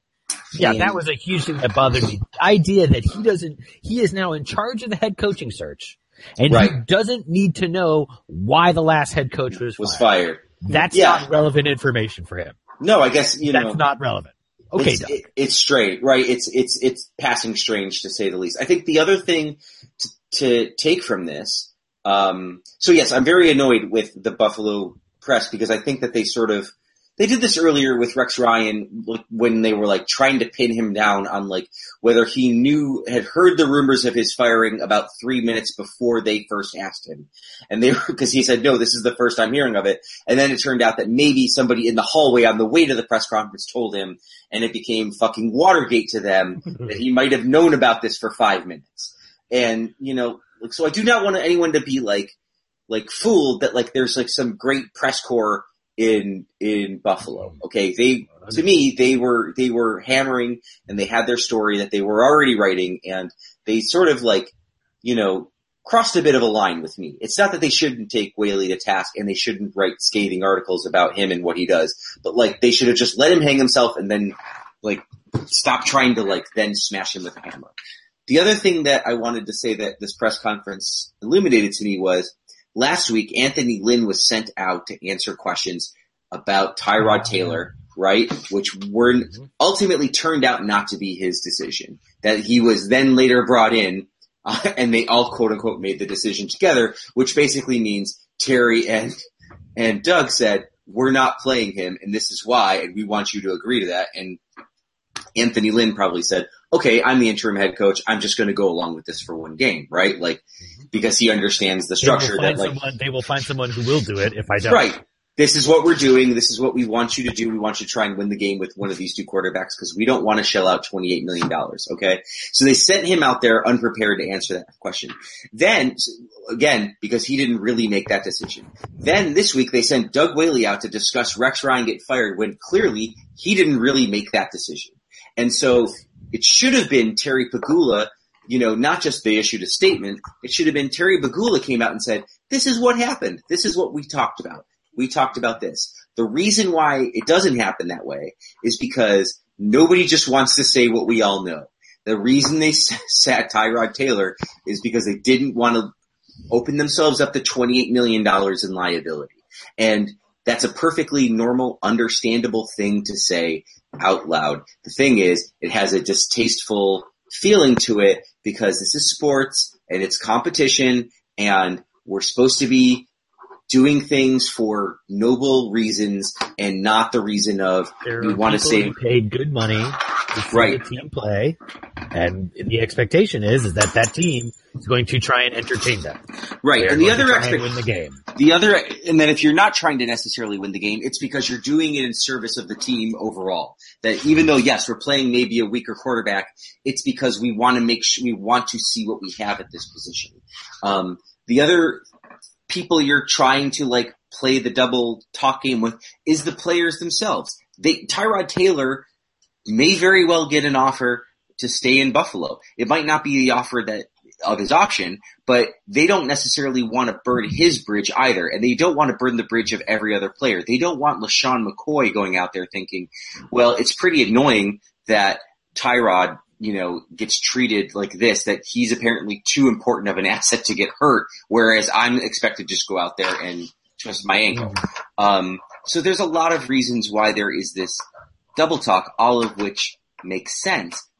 yeah, and, that was a huge thing that bothered me. The idea that he doesn't, he is now in charge of the head coaching search, and right. he doesn't need to know why the last head coach was, was fired. fired. That's yeah. not relevant information for him. No, I guess, you That's know. That's not relevant. Okay, it's, it, it's straight, right? It's, it's, it's passing strange to say the least. I think the other thing to, to take from this, um, so yes, I'm very annoyed with the Buffalo press, because I think that they sort of, they did this earlier with Rex Ryan when they were like trying to pin him down on like whether he knew, had heard the rumors of his firing about three minutes before they first asked him. And they were, cause he said, no, this is the first I'm hearing of it. And then it turned out that maybe somebody in the hallway on the way to the press conference told him, and it became fucking Watergate to them that he might have known about this for five minutes. And, you know, like, so I do not want anyone to be like, like fooled that like there's like some great press corps in, in Buffalo. Okay. They, to me, they were, they were hammering, and they had their story that they were already writing, and they sort of like, you know, crossed a bit of a line with me. It's not that they shouldn't take Whaley to task, and they shouldn't write scathing articles about him and what he does, but like they should have just let him hang himself and then like stop trying to like then smash him with a hammer. The other thing that I wanted to say that this press conference illuminated to me was, last week, Anthony Lynn was sent out to answer questions about Tyrod Taylor, right? Which were ultimately turned out not to be his decision. That he was then later brought in, uh, and they all quote unquote made the decision together, which basically means Terry and, and Doug said, we're not playing him, and this is why, and we want you to agree to that. And Anthony Lynn probably said, okay, I'm the interim head coach. I'm just going to go along with this for one game, right? Like, because he understands the structure that like, someone, they will find someone who will do it if I don't. Right. This is what we're doing. This is what we want you to do. We want you to try and win the game with one of these two quarterbacks, because we don't want to shell out twenty-eight million dollars. Okay. So they sent him out there unprepared to answer that question. Then, again, because he didn't really make that decision. Then this week they sent Doug Whaley out to discuss Rex Ryan get fired, when clearly he didn't really make that decision. And so it should have been Terry Pegula, you know, not just they issued a statement. It should have been Terry Pegula came out and said, this is what happened. This is what we talked about. We talked about this. The reason why it doesn't happen that way is because nobody just wants to say what we all know. The reason they sat Tyrod Taylor is because they didn't want to open themselves up to twenty-eight million dollars in liability. And that's a perfectly normal, understandable thing to say out loud. The thing is, it has a distasteful feeling to it because this is sports and it's competition, and we're supposed to be doing things for noble reasons and not the reason of there we want to save paid good money to see right. the team play, and the expectation is is that that team is going to try and entertain them. Right, They're and the other expectation win the game. The other, and then if you're not trying to necessarily win the game, it's because you're doing it in service of the team overall. That even though yes, we're playing maybe a weaker quarterback, it's because we want to make sure we want to see what we have at this position. Um, the other people you're trying to like play the double talk game with is the players themselves. They, Tyrod Taylor may very well get an offer to stay in Buffalo. It might not be the offer that of his option, but they don't necessarily want to burn his bridge either. And they don't want to burn the bridge of every other player. They don't want LaShawn McCoy going out there thinking, well, it's pretty annoying that Tyrod, you know, gets treated like this, that he's apparently too important of an asset to get hurt, whereas I'm expected to just go out there and twist my ankle. Um, so there's a lot of reasons why there is this double talk, all of which makes sense.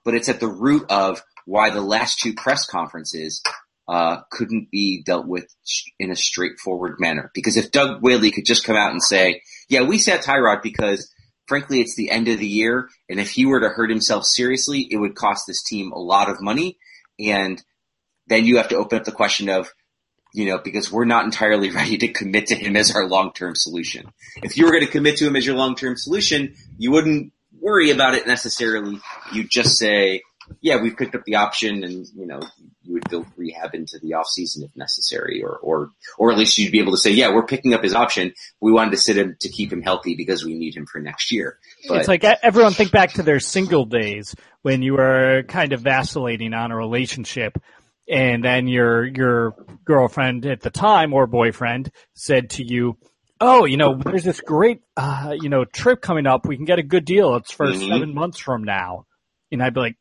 but it's at the root of why the last two press conferences uh couldn't be dealt with in a straightforward manner. Because if Doug Whaley could just come out and say, yeah, we sat Tyrod because frankly it's the end of the year, and if he were to hurt himself seriously, it would cost this team a lot of money, and then you have to open up the question of, you know, because we're not entirely ready to commit to him as our long-term solution. If you were going to commit to him as your long-term solution, you wouldn't worry about it necessarily. You'd just say, yeah, we've picked up the option, and, you know, you would go rehab into the off season if necessary, or, or, or at least you'd be able to say, yeah, we're picking up his option. We wanted to sit him to keep him healthy because we need him for next year. But it's like everyone think back to their single days when you were kind of vacillating on a relationship, and then your, your girlfriend at the time or boyfriend said to you, oh, you know, there's this great, uh, you know, trip coming up. We can get a good deal. It's for mm-hmm. seven months from now. And I'd be like,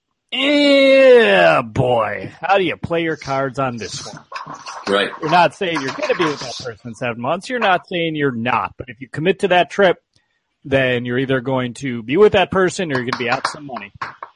yeah, boy, how do you play your cards on this one? Right. You're not saying you're going to be with that person in seven months. You're not saying you're not. But if you commit to that trip, then you're either going to be with that person or you're going to be out some money.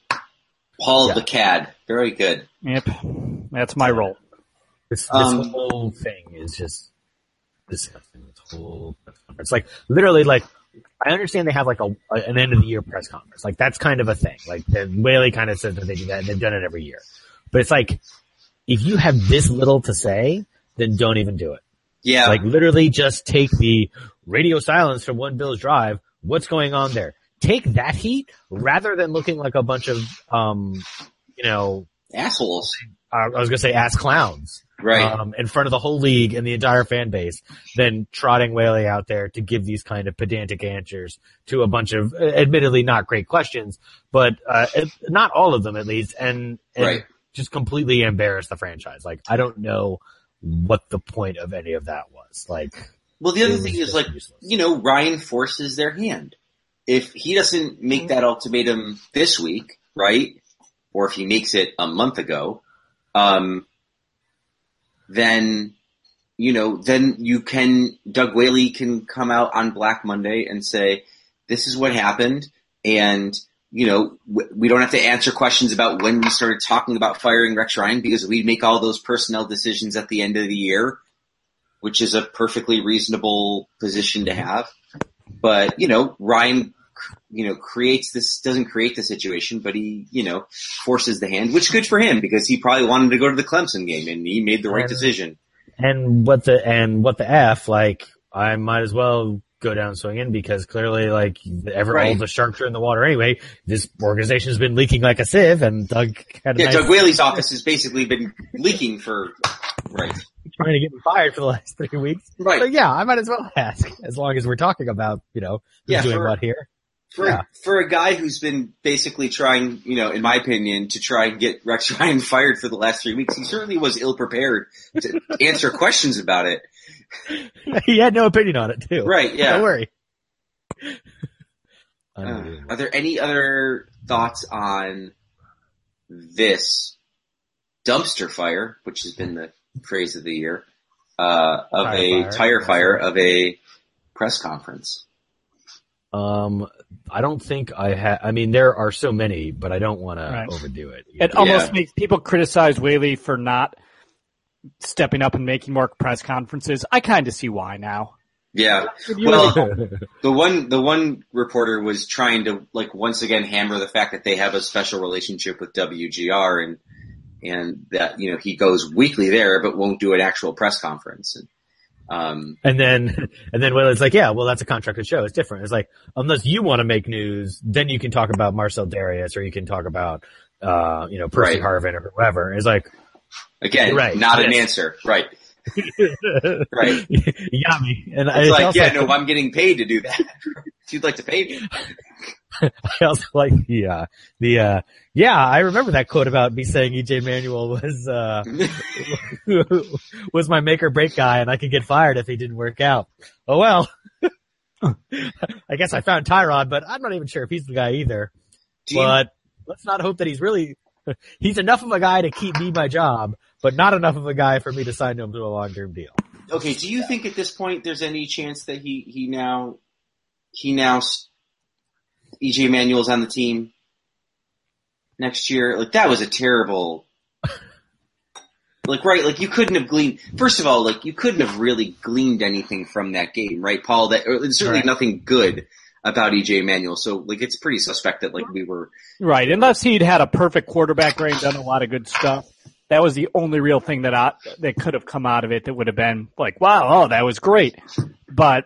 Paul yeah. the C A D. Very good. Yep. That's my role. This, this Um, whole thing is just disgusting. This whole it's like literally like I understand they have like a, an end of the year press conference. Like that's kind of a thing. Like then Whaley kind of says that they do that and they've done it every year. But it's like if you have this little to say, then don't even do it. Yeah. Like literally just take the radio silence from One Bills Drive. What's going on there? Take that heat rather than looking like a bunch of, um, you know, assholes. Uh, I was going to say ass clowns. Right. Um, in front of the whole league and the entire fan base, than trotting Whaley out there to give these kind of pedantic answers to a bunch of, uh, admittedly not great questions, but, uh, it, not all of them at least, and, and right. just completely embarrass the franchise. Like, I don't know what the point of any of that was. Like, well, the other thing is like, useless. You know, Ryan forces their hand. If he doesn't make that ultimatum this week, right, or if he makes it a month ago, um, then, you know, then you can, Doug Whaley can come out on Black Monday and say, this is what happened, and, you know, we don't have to answer questions about when we started talking about firing Rex Ryan because we make all those personnel decisions at the end of the year, which is a perfectly reasonable position to have. But, you know, Ryan, you know, creates this, doesn't create the situation, but he, you know, forces the hand, which is good for him because he probably wanted to go to the Clemson game and he made the right and, decision. And what the, and what the F, like, I might as well go down swinging because clearly, like, ever, right. all the sharks are in the water anyway. This organization's been leaking like a sieve, and Doug had a Yeah, nice Doug Whaley's office has basically been leaking for, right. trying to get me fired for the last three weeks. Right. So yeah, I might as well ask, as long as we're talking about, you know, who's yeah, doing for, what here. For, yeah. for a guy who's been basically trying, you know, in my opinion, to try and get Rex Ryan fired for the last three weeks, he certainly was ill prepared to answer questions about it. He had no opinion on it too. Right, yeah. Don't worry. Uh, are there any other thoughts on this dumpster fire, which has been the phrase of the year, uh, of tire a fire. tire fire of a press conference? Um, I don't think I have, I mean, there are so many, but I don't want Right. to overdo it. It Yeah. almost makes people criticize Whaley for not stepping up and making more press conferences. I kind of see why now. Yeah. Well, the one, the one reporter was trying to, like, once again hammer the fact that they have a special relationship with W G R and, and that, you know, he goes weekly there, but won't do an actual press conference. And, um, And then, and then Whaley's like, yeah, well, that's a contracted show. It's different. It's like, unless you want to make news, then you can talk about Marcel Darius or you can talk about, uh, you know, Percy Right. Harvin or whoever. It's like, again, right. not an Yes. answer. Right. Right. You got me. And It's like, also yeah, like no, the, I'm getting paid to do that. If you'd like to pay me. I also like the, uh, the, uh, yeah, I remember that quote about me saying E J Manuel was, uh, was my make or break guy and I could get fired if he didn't work out. Oh well. I guess I found Tyrod, but I'm not even sure if he's the guy either. Do you- But let's not hope that he's really, he's enough of a guy to keep me my job, but not enough of a guy for me to sign him to a long-term deal. Okay, do you think at this point there's any chance that he, he now, he now, E J Manuel's on the team? next year. Like, that was a terrible, like, right, like, you couldn't have gleaned, first of all, like, you couldn't have really gleaned anything from that game, right, Paul? That, or certainly right. Nothing good about E J Manuel. So, like, it's pretty suspect that, like, we were. Right, unless he'd had a perfect quarterback range, done a lot of good stuff. That was the only real thing that I, that could have come out of it that would have been like, wow, oh, that was great. But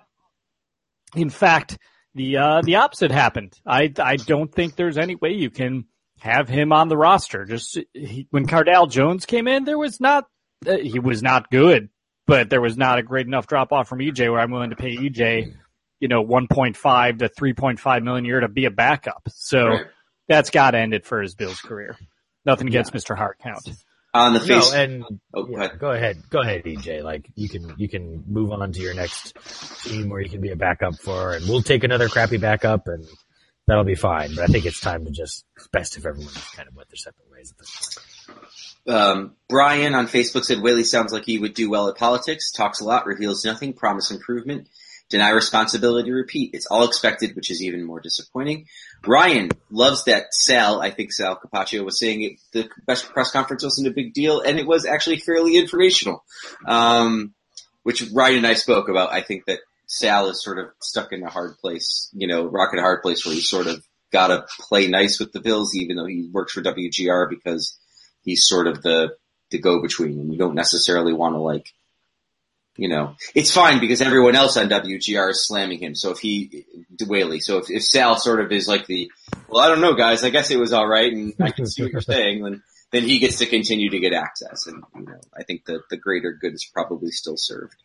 in fact, the uh, the opposite happened. I I don't think there's any way you can have him on the roster. Just he, when Cardale Jones came in, there was not uh, he was not good, but there was not a great enough drop off from E J where I'm willing to pay E J, you know, one point five to three point five million a year to be a backup. So right. That's got to end it for his Bills career. Nothing against yeah. Mister Hart Count. On the face. No, and oh, yeah, go ahead, go ahead, E J. Like you can, you can move on to your next team where you can be a backup for, and we'll take another crappy backup, and that'll be fine. But I think it's time to just best if everyone just kind of went their separate ways at this point. Um, Brian on Facebook said Whaley sounds like he would do well at politics. Talks a lot, reveals nothing, promise improvement, deny responsibility, repeat. It's all expected, which is even more disappointing. Ryan loves that Sal, I think Sal Capaccio was saying it, the best press conference wasn't a big deal, and it was actually fairly informational. Um, which Ryan and I spoke about. I think that Sal is sort of stuck in a hard place, you know, rock in a hard place where he's sort of gotta play nice with the Bills, even though he works for W G R because he's sort of the, the go-between, and you don't necessarily want to like, you know, it's fine because everyone else on W G R is slamming him. So if he, Whaley, so if, if Sal sort of is like the, well, I don't know, guys, I guess it was all right, and I can see what you're saying, then then he gets to continue to get access, and you know, I think that the greater good is probably still served.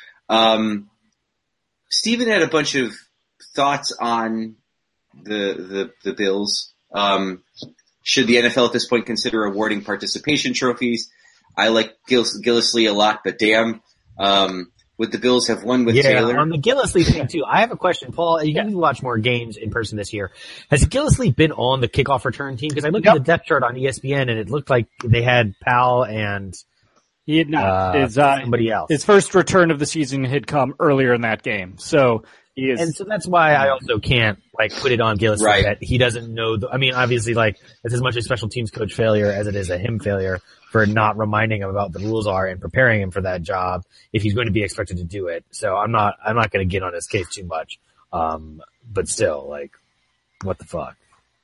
Um, Stephen had a bunch of thoughts on the the the Bills. Um, should the N F L at this point consider awarding participation trophies? I like Gillis, Gillislee a lot, but damn. Um, would the Bills have won with yeah, Taylor? On the Gillislee thing too, I have a question, Paul. You can yeah. watch more games in person this year. Has Gillislee been on the kickoff return team? Because I looked yep. at the depth chart on E S P N and it looked like they had Powell and he had not. Uh, his, uh, somebody else. His first return of the season had come earlier in that game, so he is. And so that's why I also can't like put it on Gillislee right. that he doesn't know. The, I mean, obviously, like it's as much a special teams coach failure as it is a him failure for not reminding him about the rules are and preparing him for that job if he's going to be expected to do it. So I'm not, I'm not going to get on his case too much. Um, but still, like, what the fuck?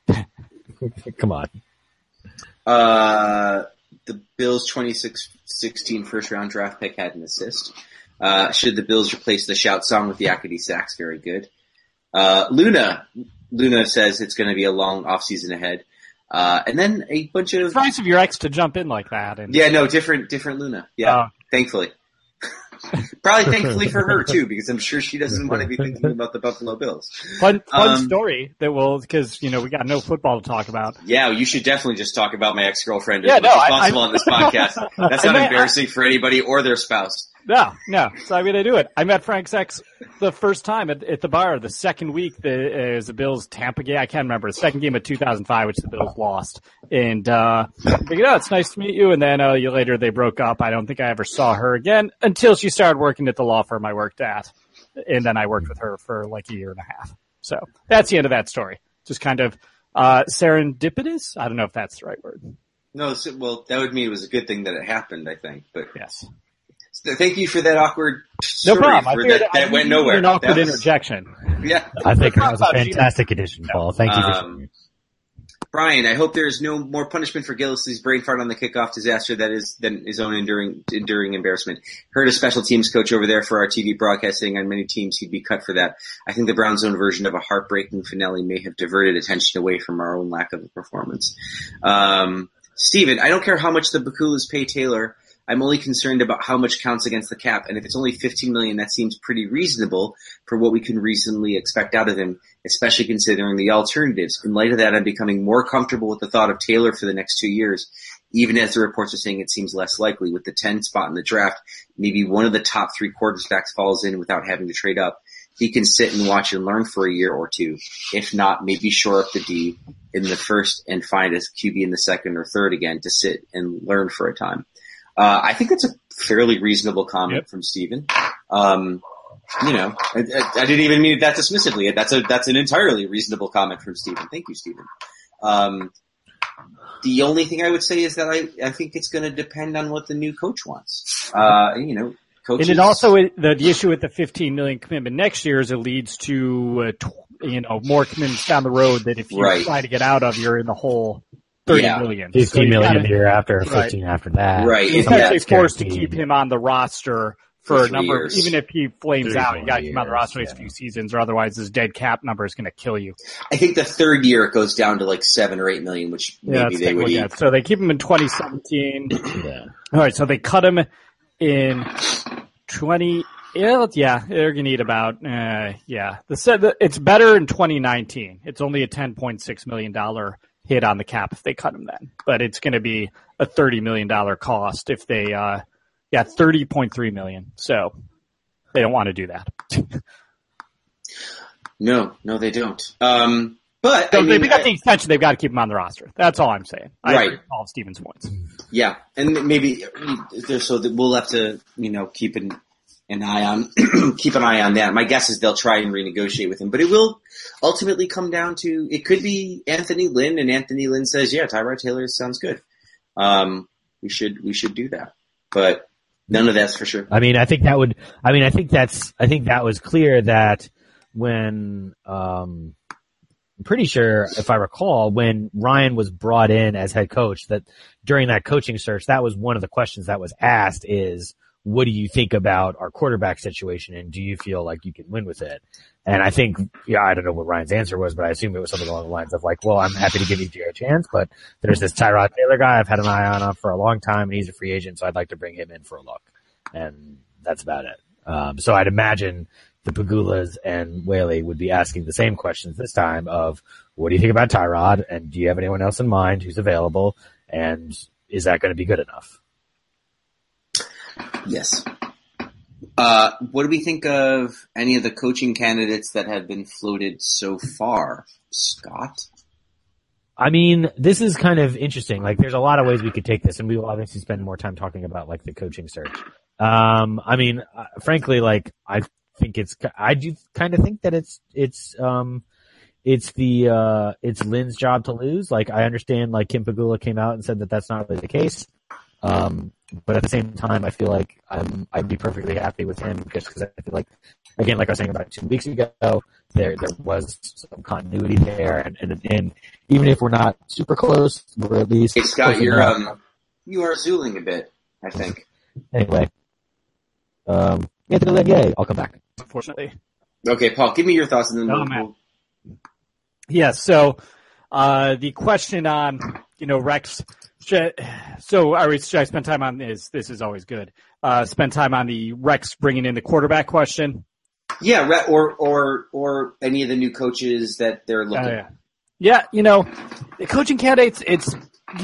Come on. Uh, the Bills' twenty sixteen first round draft pick had an assist. Uh, should the Bills replace the shout song with the Yakety Sax? Very good. Uh, Luna, Luna says it's going to be a long off season ahead. Uh, and then a bunch of... It's nice of your ex to jump in like that. And... Yeah, no, different, different Luna. Yeah, uh, thankfully. Probably thankfully for her too, because I'm sure she doesn't want to be thinking about the Buffalo Bills. Fun, fun um, story that will, because, you know, we got no football to talk about. Yeah, you should definitely just talk about my ex-girlfriend yeah, as no, responsible I, I, on this podcast. That's not embarrassing I, for anybody or their spouse. No, no. So I'm going to do it. I met Frank's ex the first time at, at the bar, the second week the, is the Bills Tampa game. I can't remember. The second game of two thousand five, which the Bills lost. And, uh, you know, it's nice to meet you. And then, uh, you later they broke up. I don't think I ever saw her again until she started working at the law firm I worked at. And then I worked with her for like a year and a half. So that's the end of that story. Just kind of, uh, serendipitous. I don't know if that's the right word. No, well, that would mean it was a good thing that it happened, I think, but. Yes. Thank you for that awkward story. No problem. For that, that went nowhere. An awkward was, interjection. Yeah. I think that was a fantastic addition, Paul. Thank you for um, sharing. Brian, I hope there's no more punishment for Gillislee's brain fart on the kickoff disaster that is than his own enduring enduring embarrassment. Heard a special teams coach over there for our T V broadcasting on many teams he'd be cut for that. I think the Browns' own version of a heartbreaking finale may have diverted attention away from our own lack of a performance. Um, Steven, I don't care how much the Bakulas pay Taylor. I'm only concerned about how much counts against the cap, and if it's only fifteen million dollars, that seems pretty reasonable for what we can reasonably expect out of him, especially considering the alternatives. In light of that, I'm becoming more comfortable with the thought of Taylor for the next two years, even as the reports are saying it seems less likely. With the tenth spot in the draft, maybe one of the top three quarterbacks falls in without having to trade up. He can sit and watch and learn for a year or two. If not, maybe shore up the D in the first and find a Q B in the second or third again to sit and learn for a time. Uh, I think that's a fairly reasonable comment yep. from Steven. Um, you know, I, I, I didn't even mean that dismissively. That's a, that's an entirely reasonable comment from Steven. Thank you, Steven. Um, the only thing I would say is that I, I think it's going to depend on what the new coach wants. Uh, you know, coaches. And it also, the, the issue with the fifteen million commitment next year is it leads to, uh, tw- you know, more commitments down the road that if you Right. try to get out of, you're in the hole thirty Yeah. million. fifteen So you million gotta- the year after, Right. fifteen after that. Right. You're Yeah, essentially it's forced to guaranteed. keep him on the roster for, For a three number years. of, even if he flames Three, out, you four got to keep him on the years, roster for a yeah. few seasons, or otherwise his dead cap number is going to kill you. I think the third year it goes down to like seven or eight million, which Yeah, maybe that's they would what eat. yeah. So they keep him in twenty seventeen. Yeah. All right, so they cut him in twenty. Yeah, yeah, they're gonna need about. Uh, yeah, the said it's better in twenty nineteen. It's only a ten point six million dollar hit on the cap if they cut him then, but it's going to be a thirty million dollar cost if they. Uh, yeah, thirty point three million. So they don't want to do that. No, no, they don't. Um, but So I if mean, they got I- the extension, they've got to keep him on the roster. That's all I'm saying. I Right. agree with all of Stevens' points. yeah, and maybe there's so that we'll have to, you know, keep an, an eye on keep an eye on that. My guess is they'll try and renegotiate with him, but it will ultimately come down to it could be Anthony Lynn, and Anthony Lynn says, "Yeah, Tyrod Taylor sounds good. Um, we should we should do that." But none of that's for sure. I mean, I think that would, I mean, I think that's, I think that was clear that when, um, I'm pretty sure, if I recall, when Ryan was brought in as head coach, that during that coaching search, that was one of the questions that was asked is, what do you think about our quarterback situation, and do you feel like you can win with it? And I think, yeah, I don't know what Ryan's answer was, but I assume it was something along the lines of like, well, I'm happy to give you a chance, but there's this Tyrod Taylor guy I've had an eye on him for a long time, and he's a free agent, so I'd like to bring him in for a look. And that's about it. Um, so I'd imagine the Pagulas and Whaley would be asking the same questions this time of, what do you think about Tyrod, and do you have anyone else in mind who's available, and is that going to be good enough? Yes. Uh, what do we think of any of the coaching candidates that have been floated so far, Scott? I mean, this is kind of interesting. Like, there's a lot of ways we could take this, and we will obviously spend more time talking about, like, the coaching search. Um, I mean, uh, frankly, like, I think it's, I do kind of think that it's, it's, um, it's the, uh, it's Lynn's job to lose. Like, I understand, like, Kim Pegula came out and said that that's not really the case. Um, but at the same time, I feel like I'm, I'd be perfectly happy with him just because I feel like, again, like I was saying about two weeks ago, there, there was some continuity there. And, and, and even if we're not super close, we're at least. Hey, Scott, close you're, enough. um, you are zooling a bit, I think. Anyway. Um, Anthony Lynn, yay, I'll come back. Unfortunately. Okay, Paul, give me your thoughts and then Oh, we'll, man. we'll Yeah, so uh the question on, you know, Rex, should, so are we, should I spend time on this? This is always good. Uh spend time on the Rex bringing in the quarterback question. yeah, re- or, or, or any of the new coaches that they're looking Uh, yeah. yeah, you know, the coaching candidates, it's,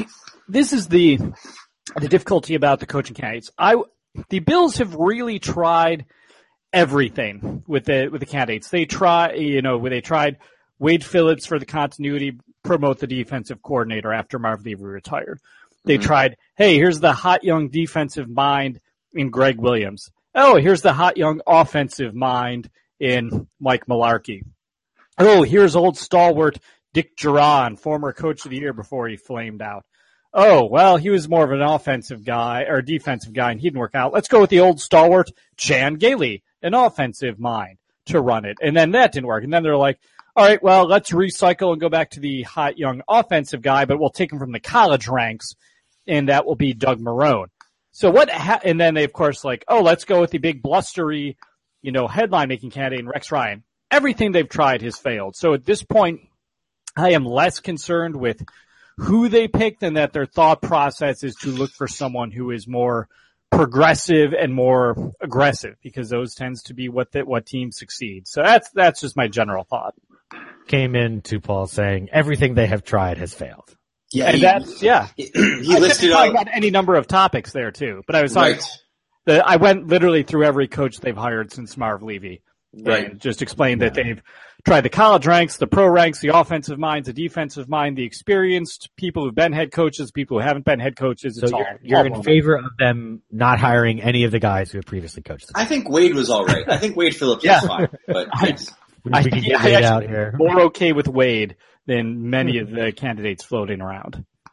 this is the, the difficulty about the coaching candidates. I, the Bills have really tried everything with the, with the candidates. They try, you know, where they tried Wade Phillips for the continuity, promote the defensive coordinator after Marv Levy retired. They Mm-hmm. tried, hey, here's the hot young defensive mind in Greg Williams. Oh, here's the hot young offensive mind in Mike Mularkey. Oh, here's old stalwart Dick Duran, former coach of the year before he flamed out. Oh, well, he was more of an offensive guy or defensive guy and he didn't work out. Let's go with the old stalwart Chan Gailey, an offensive mind to run it. And then that didn't work. And then they're like, all right, well, let's recycle and go back to the hot young offensive guy, but we'll take him from the college ranks, and that will be Doug Marrone. So what? Ha- and then they, of course, like, oh, let's go with the big blustery, you know, headline-making candidate in Rex Ryan. Everything they've tried has failed. So at this point, I am less concerned with who they pick than that their thought process is to look for someone who is more progressive and more aggressive, because those tends to be what the, what teams succeed. So that's that's just my general thought. Came in to Paul saying everything they have tried has failed. Yeah, And he, that's yeah. he I listed talking all, about any number of topics there too, but I was talking. right, The, I went literally through every coach they've hired since Marv Levy. right. And just explained that they've tried the college ranks, the pro ranks, the offensive minds, the defensive mind, the experienced people who've been head coaches, people who haven't been head coaches. It's So all, you're, you're all in wrong. favor of them not hiring any of the guys who have previously coached them. I think Wade was all right. I think Wade Phillips Yeah. was fine, but I- yes. We, I- we can yeah, get I Wade actually- out here. More okay with Wade than many of the candidates floating around.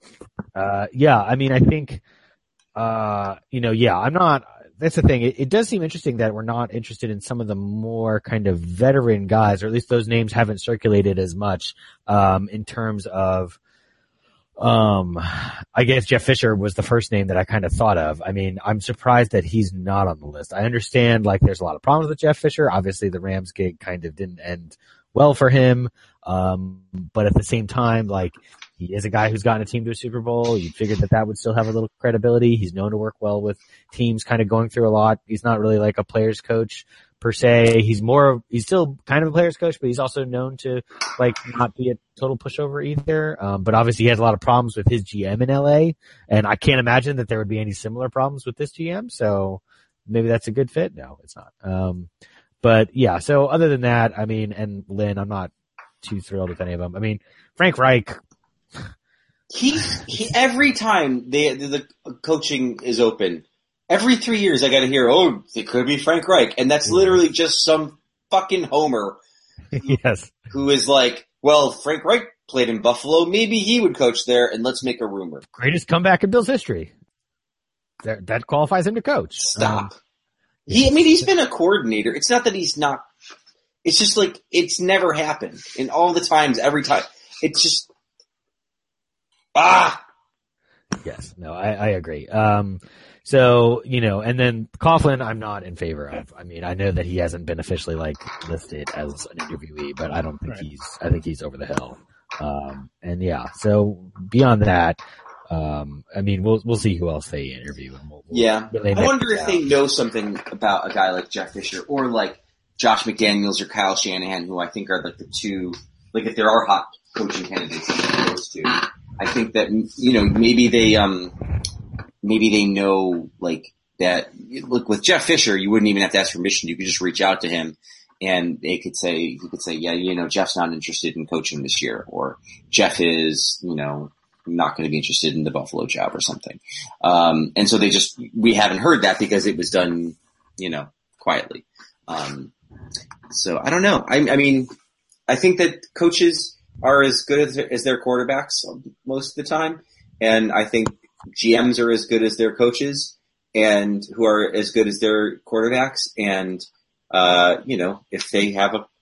Uh, yeah, I mean, I think, uh, you know, yeah, I'm not, that's the thing. It, it does seem interesting that we're not interested in some of the more kind of veteran guys, or at least those names haven't circulated as much, um, in terms of, um, I guess Jeff Fisher was the first name that I kind of thought of. I mean, I'm surprised that he's not on the list. I understand, like, there's a lot of problems with Jeff Fisher. Obviously, the Rams gig kind of didn't end well for him. Um, but at the same time, like, he is a guy who's gotten a team to a Super Bowl. You'd figure that that would still have a little credibility. He's known to work well with teams kind of going through a lot. He's not really like a player's coach per se. He's more, he's still kind of a player's coach, but he's also known to like not be a total pushover either. Um, but obviously he has a lot of problems with his G M in L A, and I can't imagine that there would be any similar problems with this G M. So maybe that's a good fit. No, it's not. Um, but yeah, so other than that, I mean, and Lynn, I'm not too thrilled with any of them. I mean, Frank Reich, He, he every time the, the the coaching is open, every three years I got to hear, oh, it could be Frank Reich, and that's literally just some fucking homer. Yes, who is like, well, Frank Reich played in Buffalo, maybe he would coach there, and let's make a rumor. Greatest comeback in Bills history. That, that qualifies him to coach. Stop. Um, he, I mean, he's been a coordinator. It's not that he's not. It's just like it's never happened, and all the times, every time, it's just. Ah! Yes, no, I, I agree. Um, so, you know, and then Coughlin, I'm not in favor of. I mean, I know that he hasn't been officially like listed as an interviewee, but I don't think right. he's, I think he's over the hill. Um, and yeah, so beyond that, um, I mean, we'll, we'll see who else they interview. And we'll, we'll yeah. I wonder if out. they know something about a guy like Jeff Fisher or like Josh McDaniels or Kyle Shanahan, who I think are like the two, like if there are hot coaching candidates, those two. I think that, you know, maybe they, um, maybe they know, like, that, look, with Jeff Fisher, you wouldn't even have to ask permission. You could just reach out to him and they could say, he could say, yeah, you know, Jeff's not interested in coaching this year, or Jeff is, you know, not going to be interested in the Buffalo job or something. Um, and so they just, we haven't heard that because it was done, you know, quietly. Um, so I don't know. I, I mean, I think that coaches are as good as, as their quarterbacks most of the time. And I think G Ms are as good as their coaches and who are as good as their quarterbacks. And, uh, you know, if they have a,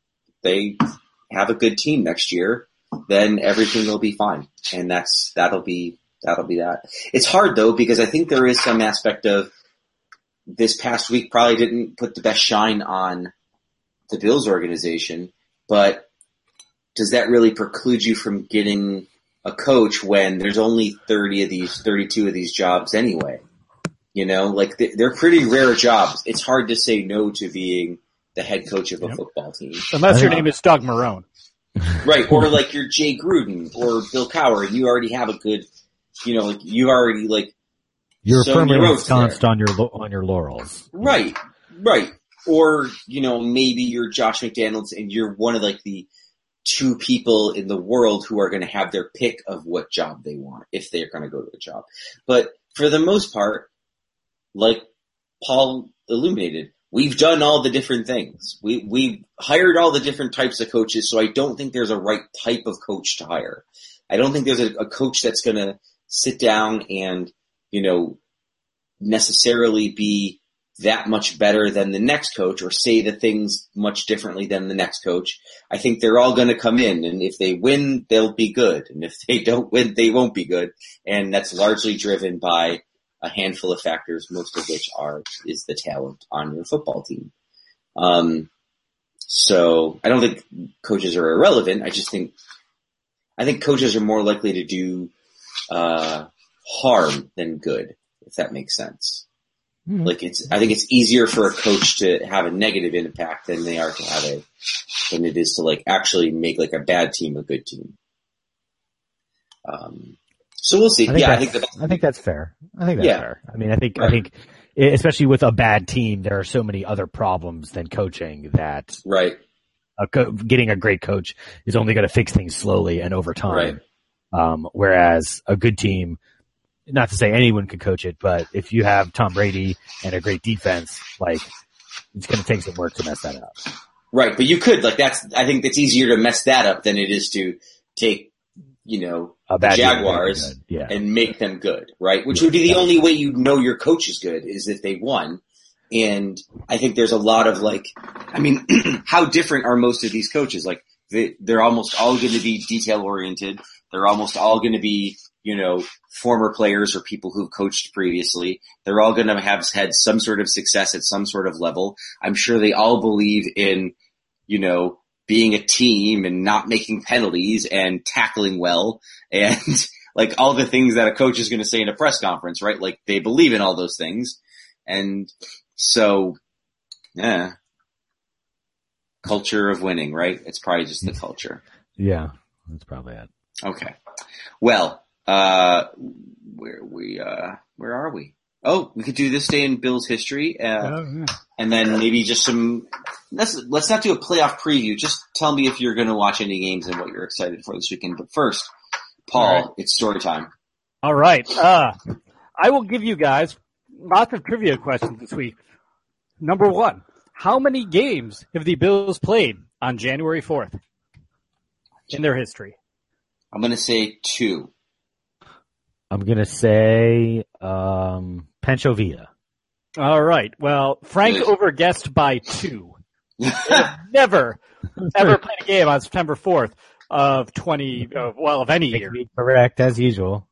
they have a good team next year, then everything will be fine. And that's, that'll be, that'll be that. It's hard though, because I think there is some aspect of this past week probably didn't put the best shine on the Bills organization, but does that really preclude you from getting a coach when there's only thirty of these, thirty-two of these jobs anyway? You know, like they're pretty rare jobs. It's hard to say no to being the head coach of a yep. football team. Unless your name is Doug Marrone. Right. Or like you're Jay Gruden or Bill Cowher and you already have a good, you know, like you've already like. You're firmly ensconced on your, on your laurels. Right. Right. Or, you know, maybe you're Josh McDaniels and you're one of like the two people in the world who are going to have their pick of what job they want if they're going to go to a job. But for the most part, like Paul illuminated, we've done all the different things. We, we've hired all the different types of coaches, so I don't think there's a right type of coach to hire. I don't think there's a, a coach that's going to sit down and, you know, necessarily be that much better than the next coach or say the things much differently than the next coach. I think they're all going to come in, and if they win, they'll be good. And if they don't win, they won't be good. And that's largely driven by a handful of factors, most of which are, is the talent on your football team. Um, so I don't think coaches are irrelevant. I just think, I think coaches are more likely to do, uh, harm than good, if that makes sense. Mm-hmm. Like it's, I think it's easier for a coach to have a negative impact than they are to have a, than it is to like actually make like a bad team a good team. Um, so we'll see. I yeah, I think that, I think that's fair. I think that's yeah. fair. I mean, I think, right. I think, especially with a bad team, there are so many other problems than coaching that right. A co- getting a great coach is only going to fix things slowly and over time. Right. Um, whereas a good team, not to say anyone could coach it, but if you have Tom Brady and a great defense, like it's going to take some work to mess that up. Right. But you could, like that's, I think it's easier to mess that up than it is to take you know, A the bad team Jaguars would be good. Yeah. and make them good, right? Which would be the only way you know your coach is good is if they won. And I think there's a lot of like, I mean, how different are most of these coaches? Like they, they're almost all going to be detail oriented. They're almost all going to be, you know, former players or people who've coached previously. They're all going to have had some sort of success at some sort of level. I'm sure they all believe in, you know, being a team and not making penalties and tackling well and like all the things that a coach is going to say in a press conference, right? Like they believe in all those things. And so, yeah, culture of winning, right? It's probably just the culture. Yeah, that's probably it. Okay. Well, uh, where we, uh, where are we? Oh, we could do this day in Bills history, uh, Oh, yeah. and then maybe just some, let's, let's not do a playoff preview. Just tell me if you're going to watch any games and what you're excited for this weekend. But first, Paul, All right. it's story time. All right. Uh, I will give you guys lots of trivia questions this week. Number one, how many games have the Bills played on January fourth in their history? I'm going to say two. I'm gonna say um, Pancho Villa. All right. Well, Frank Good. overguessed by two. Never, ever played a game on September fourth of twenty, uh, well, of any year. Correct, as usual.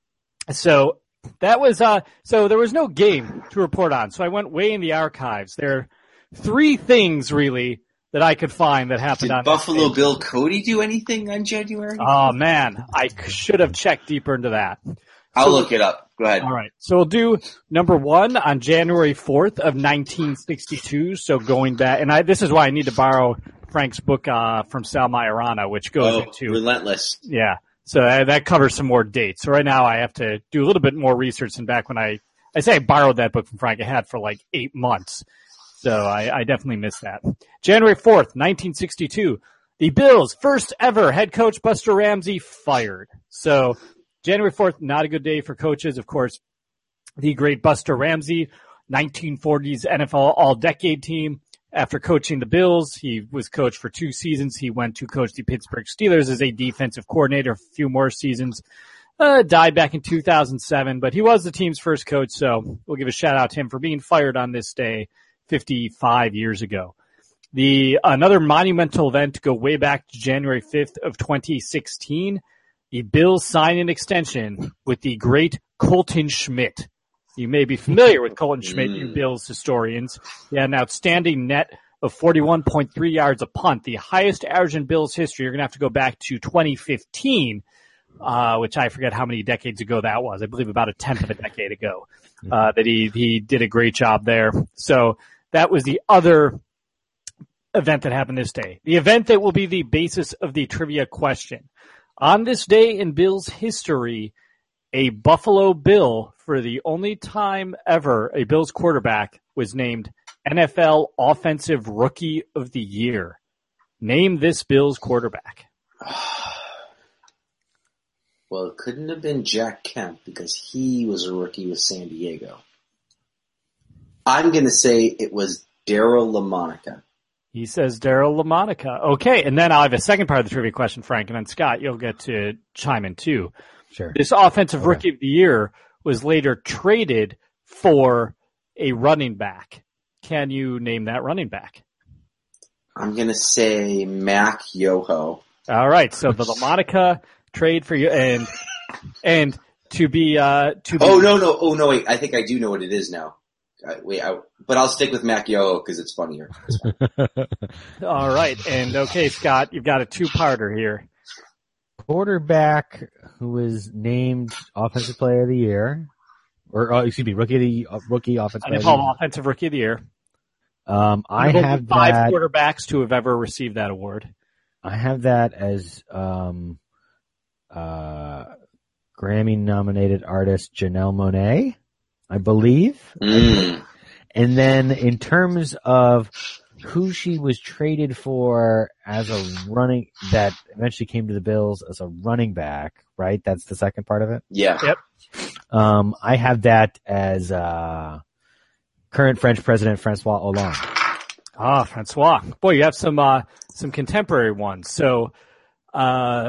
So that was, uh, so there was no game to report on. So I went way in the archives. There are three things really that I could find that happened Did on Buffalo this Bill Cody do anything on January? Oh man, I should have checked deeper into that. I'll So- look it up. Go ahead. All right. So we'll do number one on January fourth of nineteen sixty-two. So going back, and I, this is why I need to borrow Frank's book, uh, from Sal Majorana, which goes Oh, into, relentless. yeah. So uh, that covers some more dates. So right now I have to do a little bit more research than back when I, I say I borrowed that book from Frank. I had for like eight months. So I, I definitely missed that. January fourth, nineteen sixty-two. The Bills' first ever head coach Buster Ramsey fired. So January fourth, not a good day for coaches. Of course, the great Buster Ramsey, nineteen forties N F L All-Decade team. After coaching the Bills, he was coached for two seasons. He went to coach the Pittsburgh Steelers as a defensive coordinator, a few more seasons. Uh, died back in two thousand seven, but he was the team's first coach, so we'll give a shout out to him for being fired on this day fifty-five years ago. The another monumental event to go way back to January fifth of twenty sixteen. The Bills signed an extension with the great Colton Schmidt. You may be familiar with Colton Schmidt, you Bills historians. He had an outstanding net of forty-one point three yards a punt, the highest average in Bills history. You're going to have to go back to twenty fifteen, uh, which I forget how many decades ago that was. I believe about a tenth of a decade ago, uh, that he, he did a great job there. So that was the other event that happened this day. The event that will be the basis of the trivia question. On this day in Bills history, a Buffalo Bill, for the only time ever a Bills quarterback, was named N F L Offensive Rookie of the Year. Name this Bills quarterback. Well, it couldn't have been Jack Kemp because he was a rookie with San Diego. I'm going to say it was Daryl LaMonica. He says Daryl LaMonica. Okay, and then I'll have a second part of the trivia question, Frank, and then Scott, you'll get to chime in too. Sure. This Offensive Okay. Rookie of the Year was later traded for a running back. Can you name that running back? I'm going to say Mac Yoho. All right, so the LaMonica trade for you, and and to be uh to be, Oh, no, no. Oh, no, wait. I think I do know what it is now. I, wait, I, but I'll stick with Mac Yoho because it's funnier. all right, and okay, Scott, you've got a two-parter here. Quarterback who was named Offensive Player of the Year, or uh, excuse me, Rookie of the uh, Rookie Offensive Player N of F the L Year. Offensive Rookie of the Year. Um, I There will be have five that. quarterbacks to have ever received that award. I have that as um, uh, Grammy-nominated artist Janelle Monáe, I believe. Mm. And then in terms of who she was traded for as a running, that eventually came to the Bills as a running back, right? That's the second part of it. Yeah. Yep. Um, I have that as uh, current French President Francois Hollande. Ah, Francois. Boy, you have some uh some contemporary ones. So uh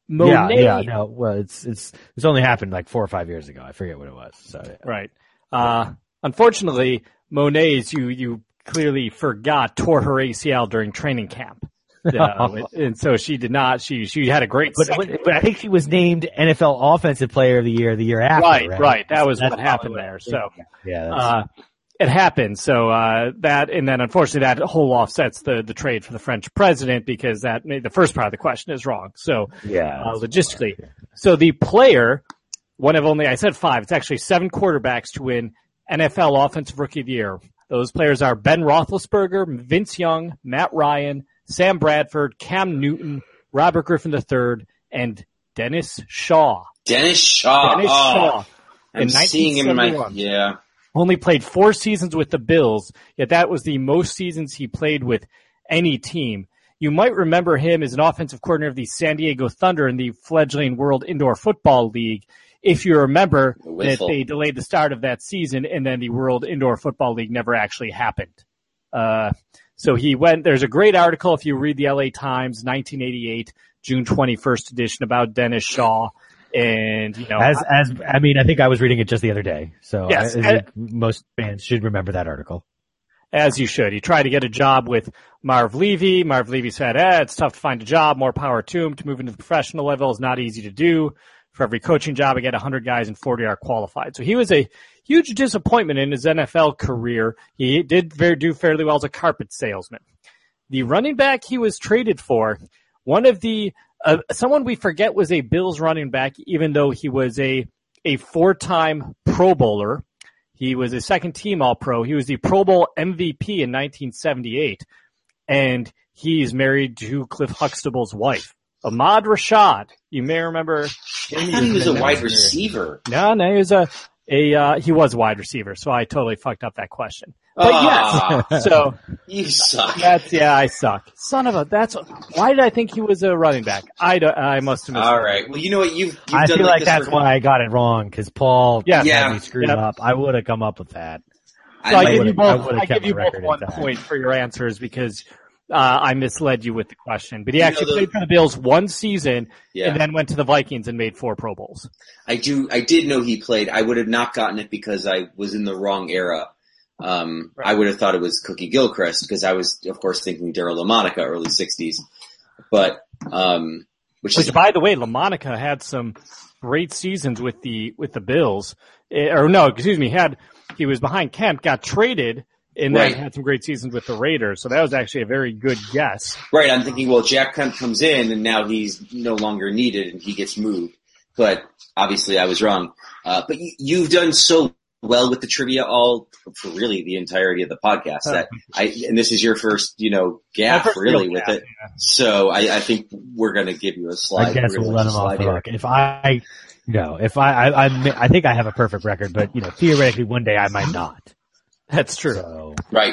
Monet, yeah, yeah, no, well, it's it's it's only happened like four or five years ago. I forget what it was. So yeah. Right. Uh, unfortunately, Monet's you you clearly forgot tore her A C L during training camp. Uh, and so she did not. She she had a great. But, but I think she was named N F L Offensive Player of the Year the year after. Right, right. right. That was that's what happened there. So yeah, uh, it happened. So uh, that and then unfortunately that whole offsets the the trade for the French president because that made the first part of the question is wrong. So yeah, uh, logistically, so the player, one of only I said five. It's actually seven quarterbacks to win N F L Offensive Rookie of the Year. Those players are Ben Roethlisberger, Vince Young, Matt Ryan, Sam Bradford, Cam Newton, Robert Griffin the third, and Dennis Shaw. Dennis Shaw. Dennis oh, Shaw. I'm seeing him in my, yeah. Only played four seasons with the Bills, yet that was the most seasons he played with any team. You might remember him as an offensive coordinator of the San Diego Thunder in the fledgling World Indoor Football League. If you remember that they delayed the start of that season and then the World Indoor Football League never actually happened. Uh, So he went, there's a great article if you read the L A Times, nineteen eighty-eight, June twenty-first edition about Dennis Shaw. And, you know, as, as, I mean, I think I was reading it just the other day. So yes, I, I and, think most fans should remember that article. As you should. He tried to get a job with Marv Levy. Marv Levy said, eh, it's tough to find a job, more power to him. To move into the professional level is not easy to do. For every coaching job, I get one hundred guys and forty are qualified. So he was a huge disappointment in his N F L career. He did very, do fairly well as a carpet salesman. The running back he was traded for, one of the, uh, someone we forget was a Bills running back, even though he was a, a four-time Pro Bowler. He was a second team All-Pro. He was the Pro Bowl M V P in nineteen seventy-eight. And he's married to Cliff Huxtable's wife. Ahmad Rashad, you may remember. I thought he was a wide receiver. No, no, he was a, a uh, he was a wide receiver, so I totally fucked up that question. But oh, yes, so you suck. That's yeah, I suck. Son of a. That's why did I think he was a running back? I don't, I must have missed. All right. Well, you know what? You've, you've I done feel like, like this that's for... why I got it wrong because Paul yeah, had yeah, me screwed yep. up. I would have come up with that. So I, I give you I both. I, give you both one intact. point for your answers because. Uh, I misled you with the question, but he you actually know, the, played for the Bills one season yeah. and then went to the Vikings and made four Pro Bowls. I do, I did know he played. I would have not gotten it because I was in the wrong era. Um, right. I would have thought it was Cookie Gilchrist because I was, of course, thinking Daryl LaMonica, early sixties. But, um, which, which is, by the way, LaMonica had some great seasons with the, with the Bills. Or no, excuse me, had, he was behind Kemp, got traded, and then right. had some great seasons with the Raiders. So that was actually a very good guess. Right. I'm thinking, well, Jack Kemp comes in and now he's no longer needed and he gets moved. But obviously I was wrong. Uh, but you, you've done so well with the trivia all for really the entirety of the podcast that I, and this is your first, you know, gaffe really with gap, it. Yeah. So I, I think we're going to give you a slide. I guess we'll let him off the hook. If I, no, if I, I, I, I think I have a perfect record, but you know, theoretically one day I might not. That's true. So, right.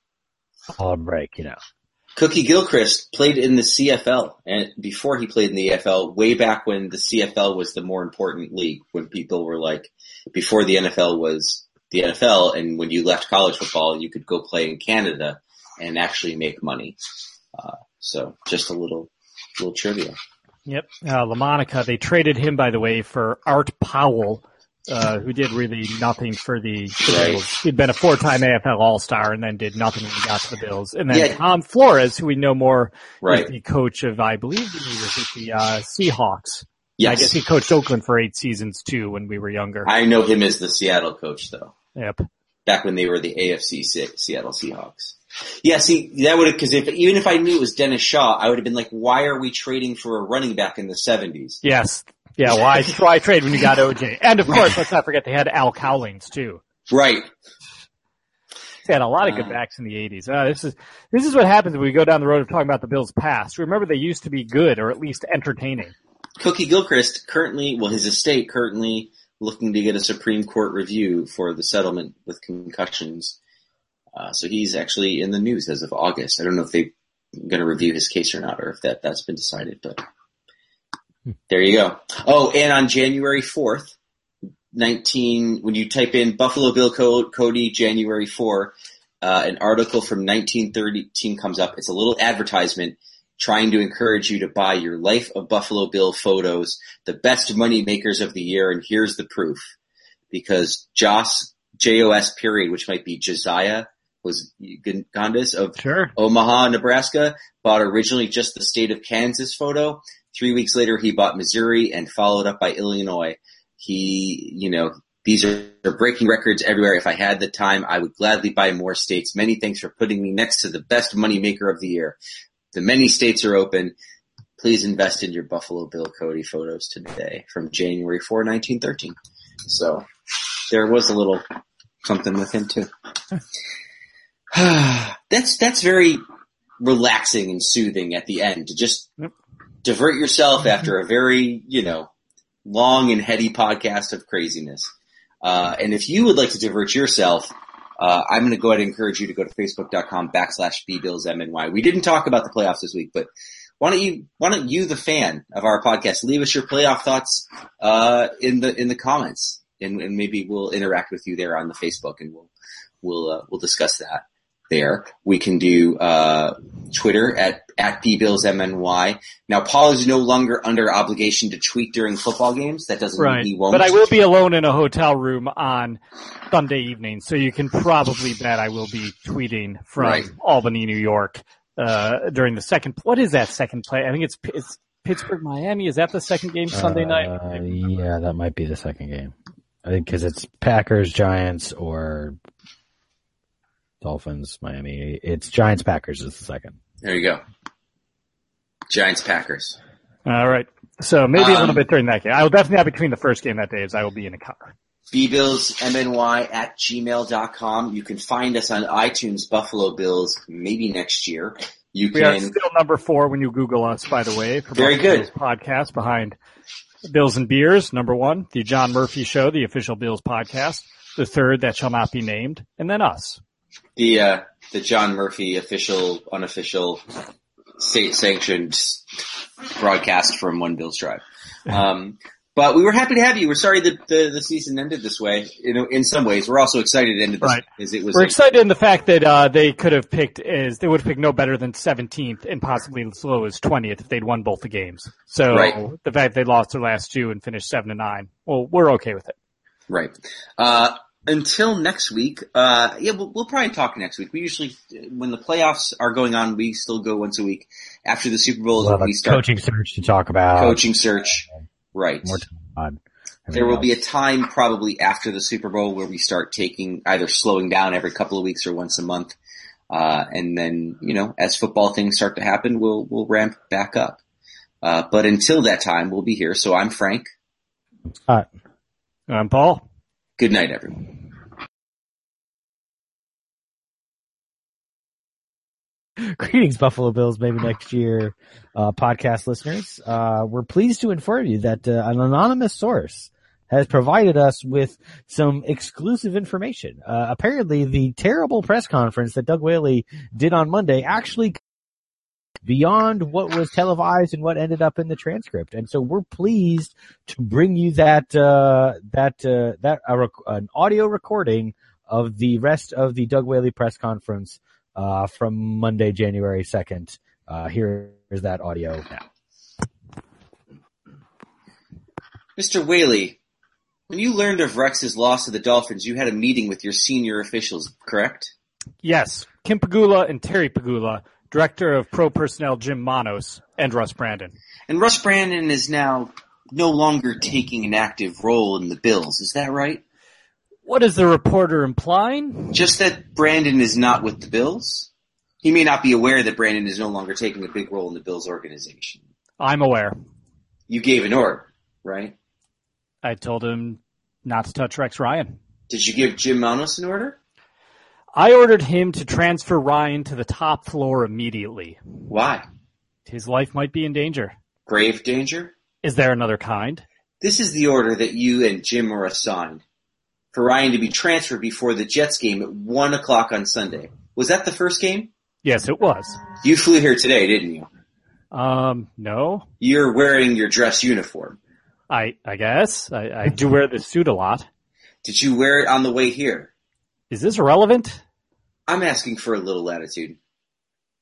All break, you know. Cookie Gilchrist played in the C F L, and before he played in the A F L, way back when the C F L was the more important league, when people were like, before the N F L was the N F L, and when you left college football, you could go play in Canada and actually make money. Uh, so just a little, little trivia. Yep. Uh, LaMonica, they traded him, by the way, for Art Powell. Uh, who did really nothing for the, the right. Bills. He'd been a four-time A F L All-Star and then did nothing when he got to the Bills. And then yeah. Tom Flores, who we know more right. as the coach of, I believe he was at the uh, Seahawks. Yes. I guess he coached Oakland for eight seasons too when we were younger. I know him as the Seattle coach though. Yep. Back when they were the A F C Seattle Seahawks. Yeah, see, that would have, cause if, even if I knew it was Dennis Shaw, I would have been like, why are we trading for a running back in the seventies? Yes. Yeah, why try trade when you got O J? And of course, let's not forget they had Al Cowlings too. Right. They had a lot of good backs in the eighties. Uh, this is, this is what happens when we go down the road of talking about the Bills' past. Remember, they used to be good or at least entertaining. Cookie Gilchrist currently, well, his estate currently looking to get a Supreme Court review for the settlement with concussions. Uh, so he's actually in the news as of August. I don't know if they're going to review his case or not, or if that, that's been decided, but there you go. Oh, and on January fourth, nineteen, when you type in Buffalo Bill Cody January fourth, uh, an article from nineteen thirteen comes up. It's a little advertisement. trying to encourage you to buy your Life of Buffalo Bill photos, the best money makers of the year, and here's the proof. Because Joss, J O S period, which might be Josiah, was Gondis of sure. Omaha, Nebraska, bought originally just the state of Kansas photo. Three weeks later, he bought Missouri and followed up by Illinois. He, you know, these are, are breaking records everywhere. If I had the time, I would gladly buy more states. Many thanks for putting me next to the best money maker of the year. The many states are open. Please invest in your Buffalo Bill Cody photos today from January fourth, nineteen thirteen. So there was a little something with him too. that's, that's very relaxing and soothing at the end to just yep. divert yourself after a very, you know, long and heady podcast of craziness. Uh, and if you would like to divert yourself, uh, I'm going to go ahead and encourage you to go to facebook.com backslash bbillsmny. We didn't talk about the playoffs this week, but why don't you, why don't you, the fan of our podcast, leave us your playoff thoughts, uh, in the, in the comments, and, and maybe we'll interact with you there on the Facebook, and we'll, we'll, uh, we'll discuss that there. We can do, uh, Twitter at, at bbillsmny. Now, Paul is no longer under obligation to tweet during football games. That doesn't right. mean he won't. But I will be alone in a hotel room on Sunday evening, so you can probably bet I will be tweeting from right. Albany, New York, uh, during the second, what is that second play? I think it's, it's Pittsburgh, Miami. Is that the second game Sunday uh, night? Yeah, that might be the second game. I think because it's Packers, Giants, or Dolphins, Miami. It's Giants, Packers is the second. There you go. Giants, Packers. All right. So maybe um, a little bit during that game. I will definitely have between the first game that day as I will be in a car. bbillsmny at gmail dot com. You can find us on iTunes, Buffalo Bills, maybe next year. You we can. are still number four when you Google us, by the way. For Very Buffalo good. Bills podcast behind Bills and Beers, number one, the John Murphy Show, the official Bills podcast, the third that shall not be named, and then us. The, uh, the John Murphy official, unofficial, state sanctioned broadcast from One Bills Drive. Um, but we were happy to have you. We're sorry that the, the season ended this way. You know, in some ways, we're also excited it ended this right. as it was. We're like, excited in the fact that, uh, they could have picked as, they would have picked no better than seventeenth and possibly as low as twentieth if they'd won both the games. So right. the fact they lost their last two and finished seven to nine, well, we're okay with it. Right. Uh, Until next week, uh, yeah, we'll, we'll probably talk next week. We usually, when the playoffs are going on, we still go once a week. After the Super Bowl, we'll we start coaching search to talk about. Coaching search, right. More time. There will be a time probably after the Super Bowl where we start taking, either slowing down every couple of weeks or once a month. Uh, and then, you know, as football things start to happen, we'll, we'll ramp back up. Uh, but until that time, we'll be here. So I'm Frank. Hi. I'm Paul. Good night, everyone. Greetings, Buffalo Bills, maybe next year, uh, podcast listeners. Uh, we're pleased to inform you that uh, an anonymous source has provided us with some exclusive information. Uh, apparently the terrible press conference that Doug Whaley did on Monday actually beyond what was televised and what ended up in the transcript. And so we're pleased to bring you that, uh, that, uh, that, uh, rec- an audio recording of the rest of the Doug Whaley press conference, uh, from Monday, January second. Uh, here is that audio now. Mister Whaley, when you learned of Rex's loss to the Dolphins, you had a meeting with your senior officials, correct? Yes. Kim Pagula and Terry Pagula, Director of Pro Personnel Jim Manos, and Russ Brandon. And Russ Brandon is now no longer taking an active role in the Bills, is that right? What is the reporter implying? Just that Brandon is not with the Bills? He may not be aware that Brandon is no longer taking a big role in the Bills organization. I'm aware. You gave an order, right? I told him not to touch Rex Ryan. Did you give Jim Manos an order? I ordered him to transfer Ryan to the top floor immediately. Why? His life might be in danger. Grave danger? Is there another kind? This is the order that you and Jim were assigned. For Ryan to be transferred before the Jets game at one o'clock on Sunday. Was that the first game? Yes, it was. You flew here today, didn't you? Um, no. You're wearing your dress uniform. I, I guess. I, I do wear this suit a lot. Did you wear it on the way here? Is this relevant? I'm asking for a little latitude.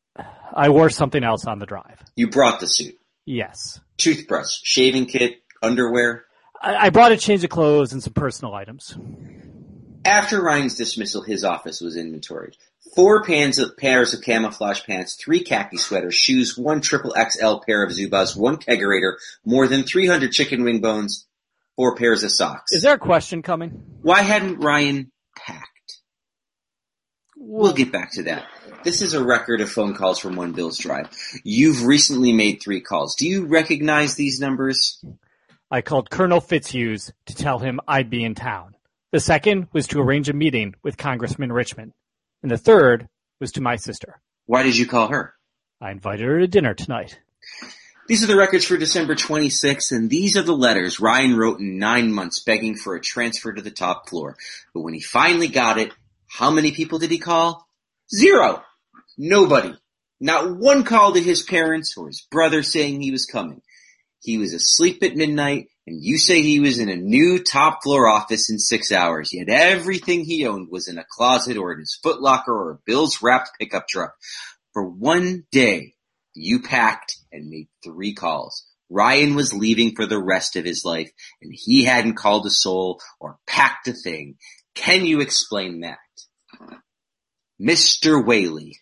I wore something else on the drive. You brought the suit. Yes. Toothbrush, shaving kit, underwear. I, I brought a change of clothes and some personal items. After Ryan's dismissal, his office was inventoried. Four pairs of, pairs of camouflage pants, three khaki sweaters, shoes, one triple X L pair of Zubaz, one kegerator, more than three hundred chicken wing bones, four pairs of socks. Is there a question coming? Why hadn't Ryan packed? We'll get back to that. This is a record of phone calls from one Bills drive. You've recently made three calls. Do you recognize these numbers? I called Colonel Fitzhughes to tell him I'd be in town. The second was to arrange a meeting with Congressman Richmond. And the third was to my sister. Why did you call her? I invited her to dinner tonight. These are the records for December twenty-sixth, and these are the letters Ryan wrote in nine months begging for a transfer to the top floor. But when he finally got it, how many people did he call? Zero. Nobody. Not one call to his parents or his brother saying he was coming. He was asleep at midnight, and you say he was in a new top floor office in six hours, yet everything he owned was in a closet or in his footlocker or a Bills wrapped pickup truck. For one day, you packed and made three calls. Ryan was leaving for the rest of his life, and he hadn't called a soul or packed a thing. Can you explain that? Mister Whaley.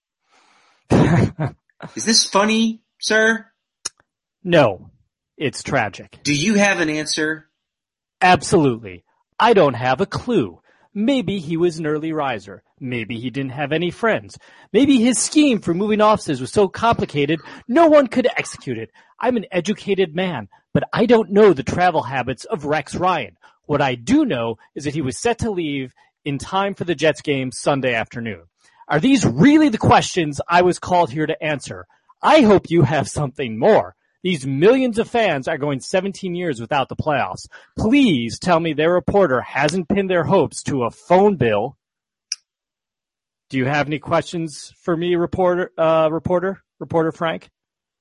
Is this funny, sir? No, it's tragic. Do you have an answer? Absolutely. I don't have a clue. Maybe he was an early riser. Maybe he didn't have any friends. Maybe his scheme for moving offices was so complicated no one could execute it. I'm an educated man, but I don't know the travel habits of Rex Ryan. What I do know is that he was set to leave in time for the Jets game Sunday afternoon. Are these really the questions I was called here to answer? I hope you have something more. These millions of fans are going seventeen years without the playoffs. Please tell me their reporter hasn't pinned their hopes to a phone bill. Do you have any questions for me, reporter, uh, reporter, reporter Frank?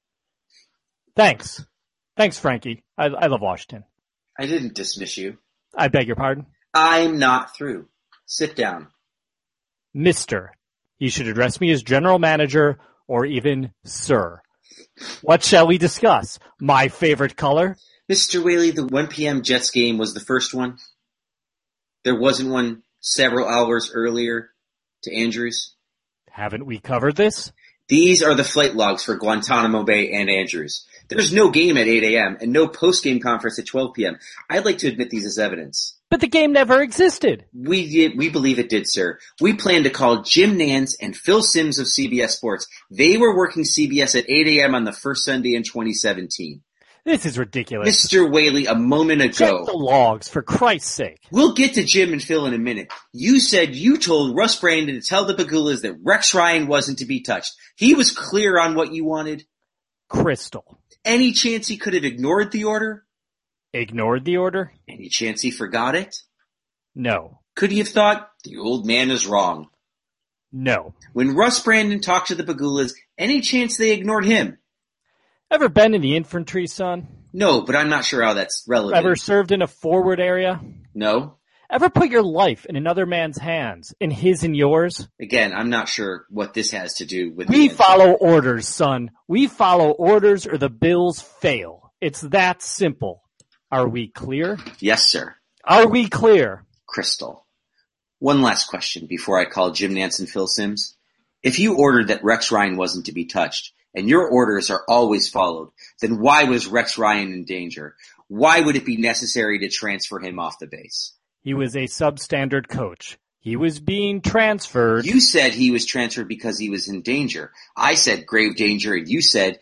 Thanks. Thanks, Frankie. I, I love Washington. I didn't dismiss you. I beg your pardon? I'm not through. Sit down. Mister. You should address me as general manager or even sir. What shall we discuss? My favorite color? Mister Whaley, the one p.m. Jets game was the first one. There wasn't one several hours earlier to Andrews. Haven't we covered this? These are the flight logs for Guantanamo Bay and Andrews. There's no game at eight a.m. and no post-game conference at twelve p.m. I'd like to admit these as evidence. But the game never existed. We did, we believe it did, sir. We planned to call Jim Nantz and Phil Simms of C B S Sports. They were working C B S at eight a.m. on the first Sunday in twenty seventeen. This is ridiculous. Mister Whaley, a moment ago. Check the logs, for Christ's sake. We'll get to Jim and Phil in a minute. You said you told Russ Brandon to tell the Pagulas that Rex Ryan wasn't to be touched. He was clear on what you wanted. Crystal. Any chance he could have ignored the order? Ignored the order? Any chance he forgot it? No. Could he have thought, the old man is wrong? No. When Russ Brandon talked to the Pagulas, any chance they ignored him? Ever been in the infantry, son? No, but I'm not sure how that's relevant. Ever served in a forward area? No. Ever put your life in another man's hands, in his and yours? Again, I'm not sure what this has to do with... We follow orders, son. We follow orders or the Bills fail. It's that simple. Are we clear? Yes, sir. Are we clear? Crystal. One last question before I call Jim Nantz and Phil Simms. If you ordered that Rex Ryan wasn't to be touched, and your orders are always followed, then why was Rex Ryan in danger? Why would it be necessary to transfer him off the base? He was a substandard coach. He was being transferred. You said he was transferred because he was in danger. I said grave danger, and you said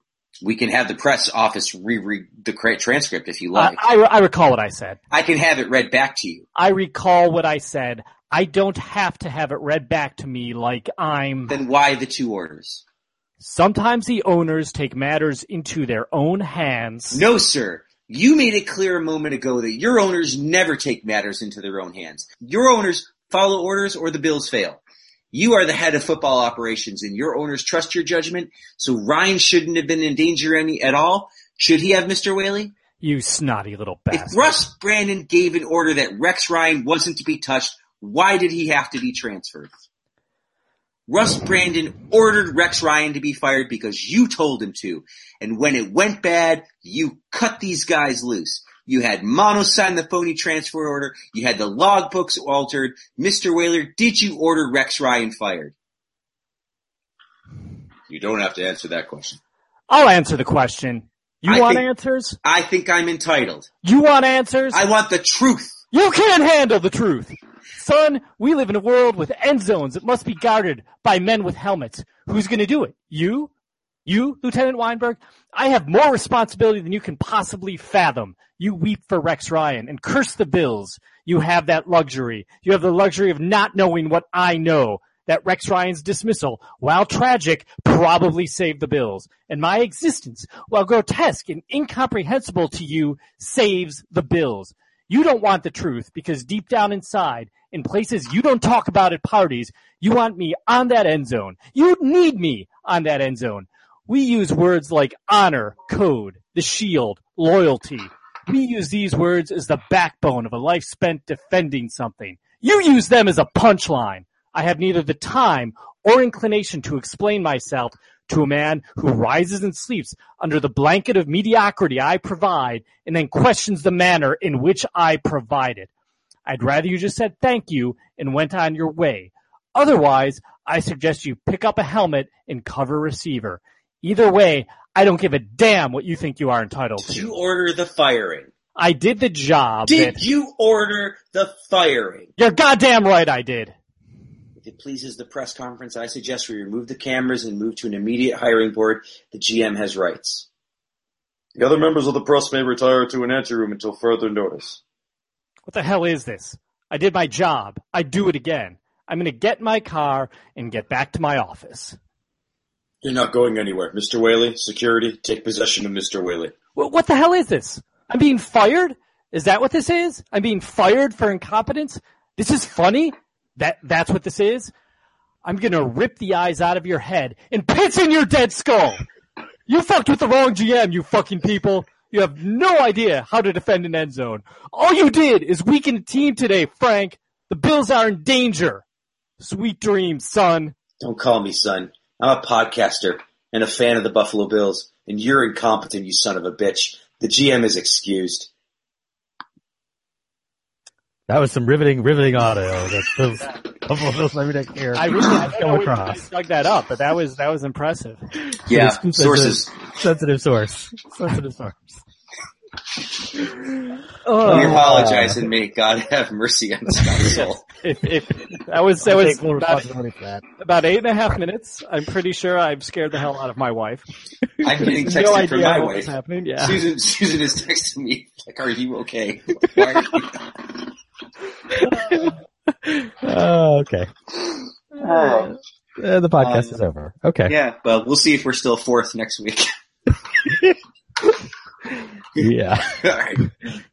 we can have the press office reread the transcript if you like. Uh, I, I recall what I said. I can have it read back to you. I recall what I said. I don't have to have it read back to me like I'm... Then why the two orders? Sometimes the owners take matters into their own hands. No, sir. You made it clear a moment ago that your owners never take matters into their own hands. Your owners follow orders or the Bills fail. You are the head of football operations and your owners trust your judgment, so Ryan shouldn't have been in danger any at all. Should he have, Mister Whaley? You snotty little bastard. If Russ Brandon gave an order that Rex Ryan wasn't to be touched, why did he have to be transferred? Russ Brandon ordered Rex Ryan to be fired because you told him to. And when it went bad, you cut these guys loose. You had Mono sign the phony transfer order. You had the logbooks altered. Mister Whaler, did you order Rex Ryan fired? You don't have to answer that question. I'll answer the question. You I want think, answers? I think I'm entitled. You want answers? I want the truth. You can't handle the truth. Son, we live in a world with end zones that must be guarded by men with helmets. Who's going to do it? You? You, Lieutenant Weinberg? I have more responsibility than you can possibly fathom. You weep for Rex Ryan and curse the Bills. You have that luxury. You have the luxury of not knowing what I know. That Rex Ryan's dismissal, while tragic, probably saved the Bills. And my existence, while grotesque and incomprehensible to you, saves the Bills. You don't want the truth because deep down inside, in places you don't talk about at parties, you want me on that end zone. You need me on that end zone. We use words like honor, code, the shield, loyalty. We use these words as the backbone of a life spent defending something. You use them as a punchline. I have neither the time or inclination to explain myself to a man who rises and sleeps under the blanket of mediocrity I provide and then questions the manner in which I provide it. I'd rather you just said thank you and went on your way. Otherwise, I suggest you pick up a helmet and cover receiver. Either way, I don't give a damn what you think you are entitled to. Did you order the firing? I did the job. Did that... you order the firing? You're goddamn right I did. If it pleases the press conference, I suggest we remove the cameras and move to an immediate hiring board. The G M has rights. The other members of the press may retire to an anteroom until further notice. What the hell is this? I did my job. I do it again. I'm going to get in my car and get back to my office. You're not going anywhere. Mister Whaley, security, take possession of Mister Whaley. Well, what the hell is this? I'm being fired? Is that what this is? I'm being fired for incompetence? This is funny? That That's what this is? I'm going to rip the eyes out of your head and piss in your dead skull. You fucked with the wrong G M, you fucking people. You have no idea how to defend an end zone. All you did is weaken a team today, Frank. The Bills are in danger. Sweet dreams, son. Don't call me son. I'm a podcaster and a fan of the Buffalo Bills, and you're incompetent, you son of a bitch. The G M is excused. That was some riveting, riveting audio. That's those Buffalo Bills maybe next year. I really I don't come know across. you dug that up, but that was that was impressive. Yeah, It's- sources. Sensitive source. Sensitive source. Oh, We apologize and may God have mercy on Scott's soul. if, if that was that I was take full about, responsibility for that. about eight and a half minutes. I'm pretty sure I've scared the hell out of my wife. I'm getting texted no from idea my what was wife. happening. Yeah. Susan, Susan is texting me, like, are you okay? Why are you... Oh, okay. Oh. Uh, the podcast Um, is over. Okay. Yeah, well, we'll see if we're still fourth next week. Yeah. All right.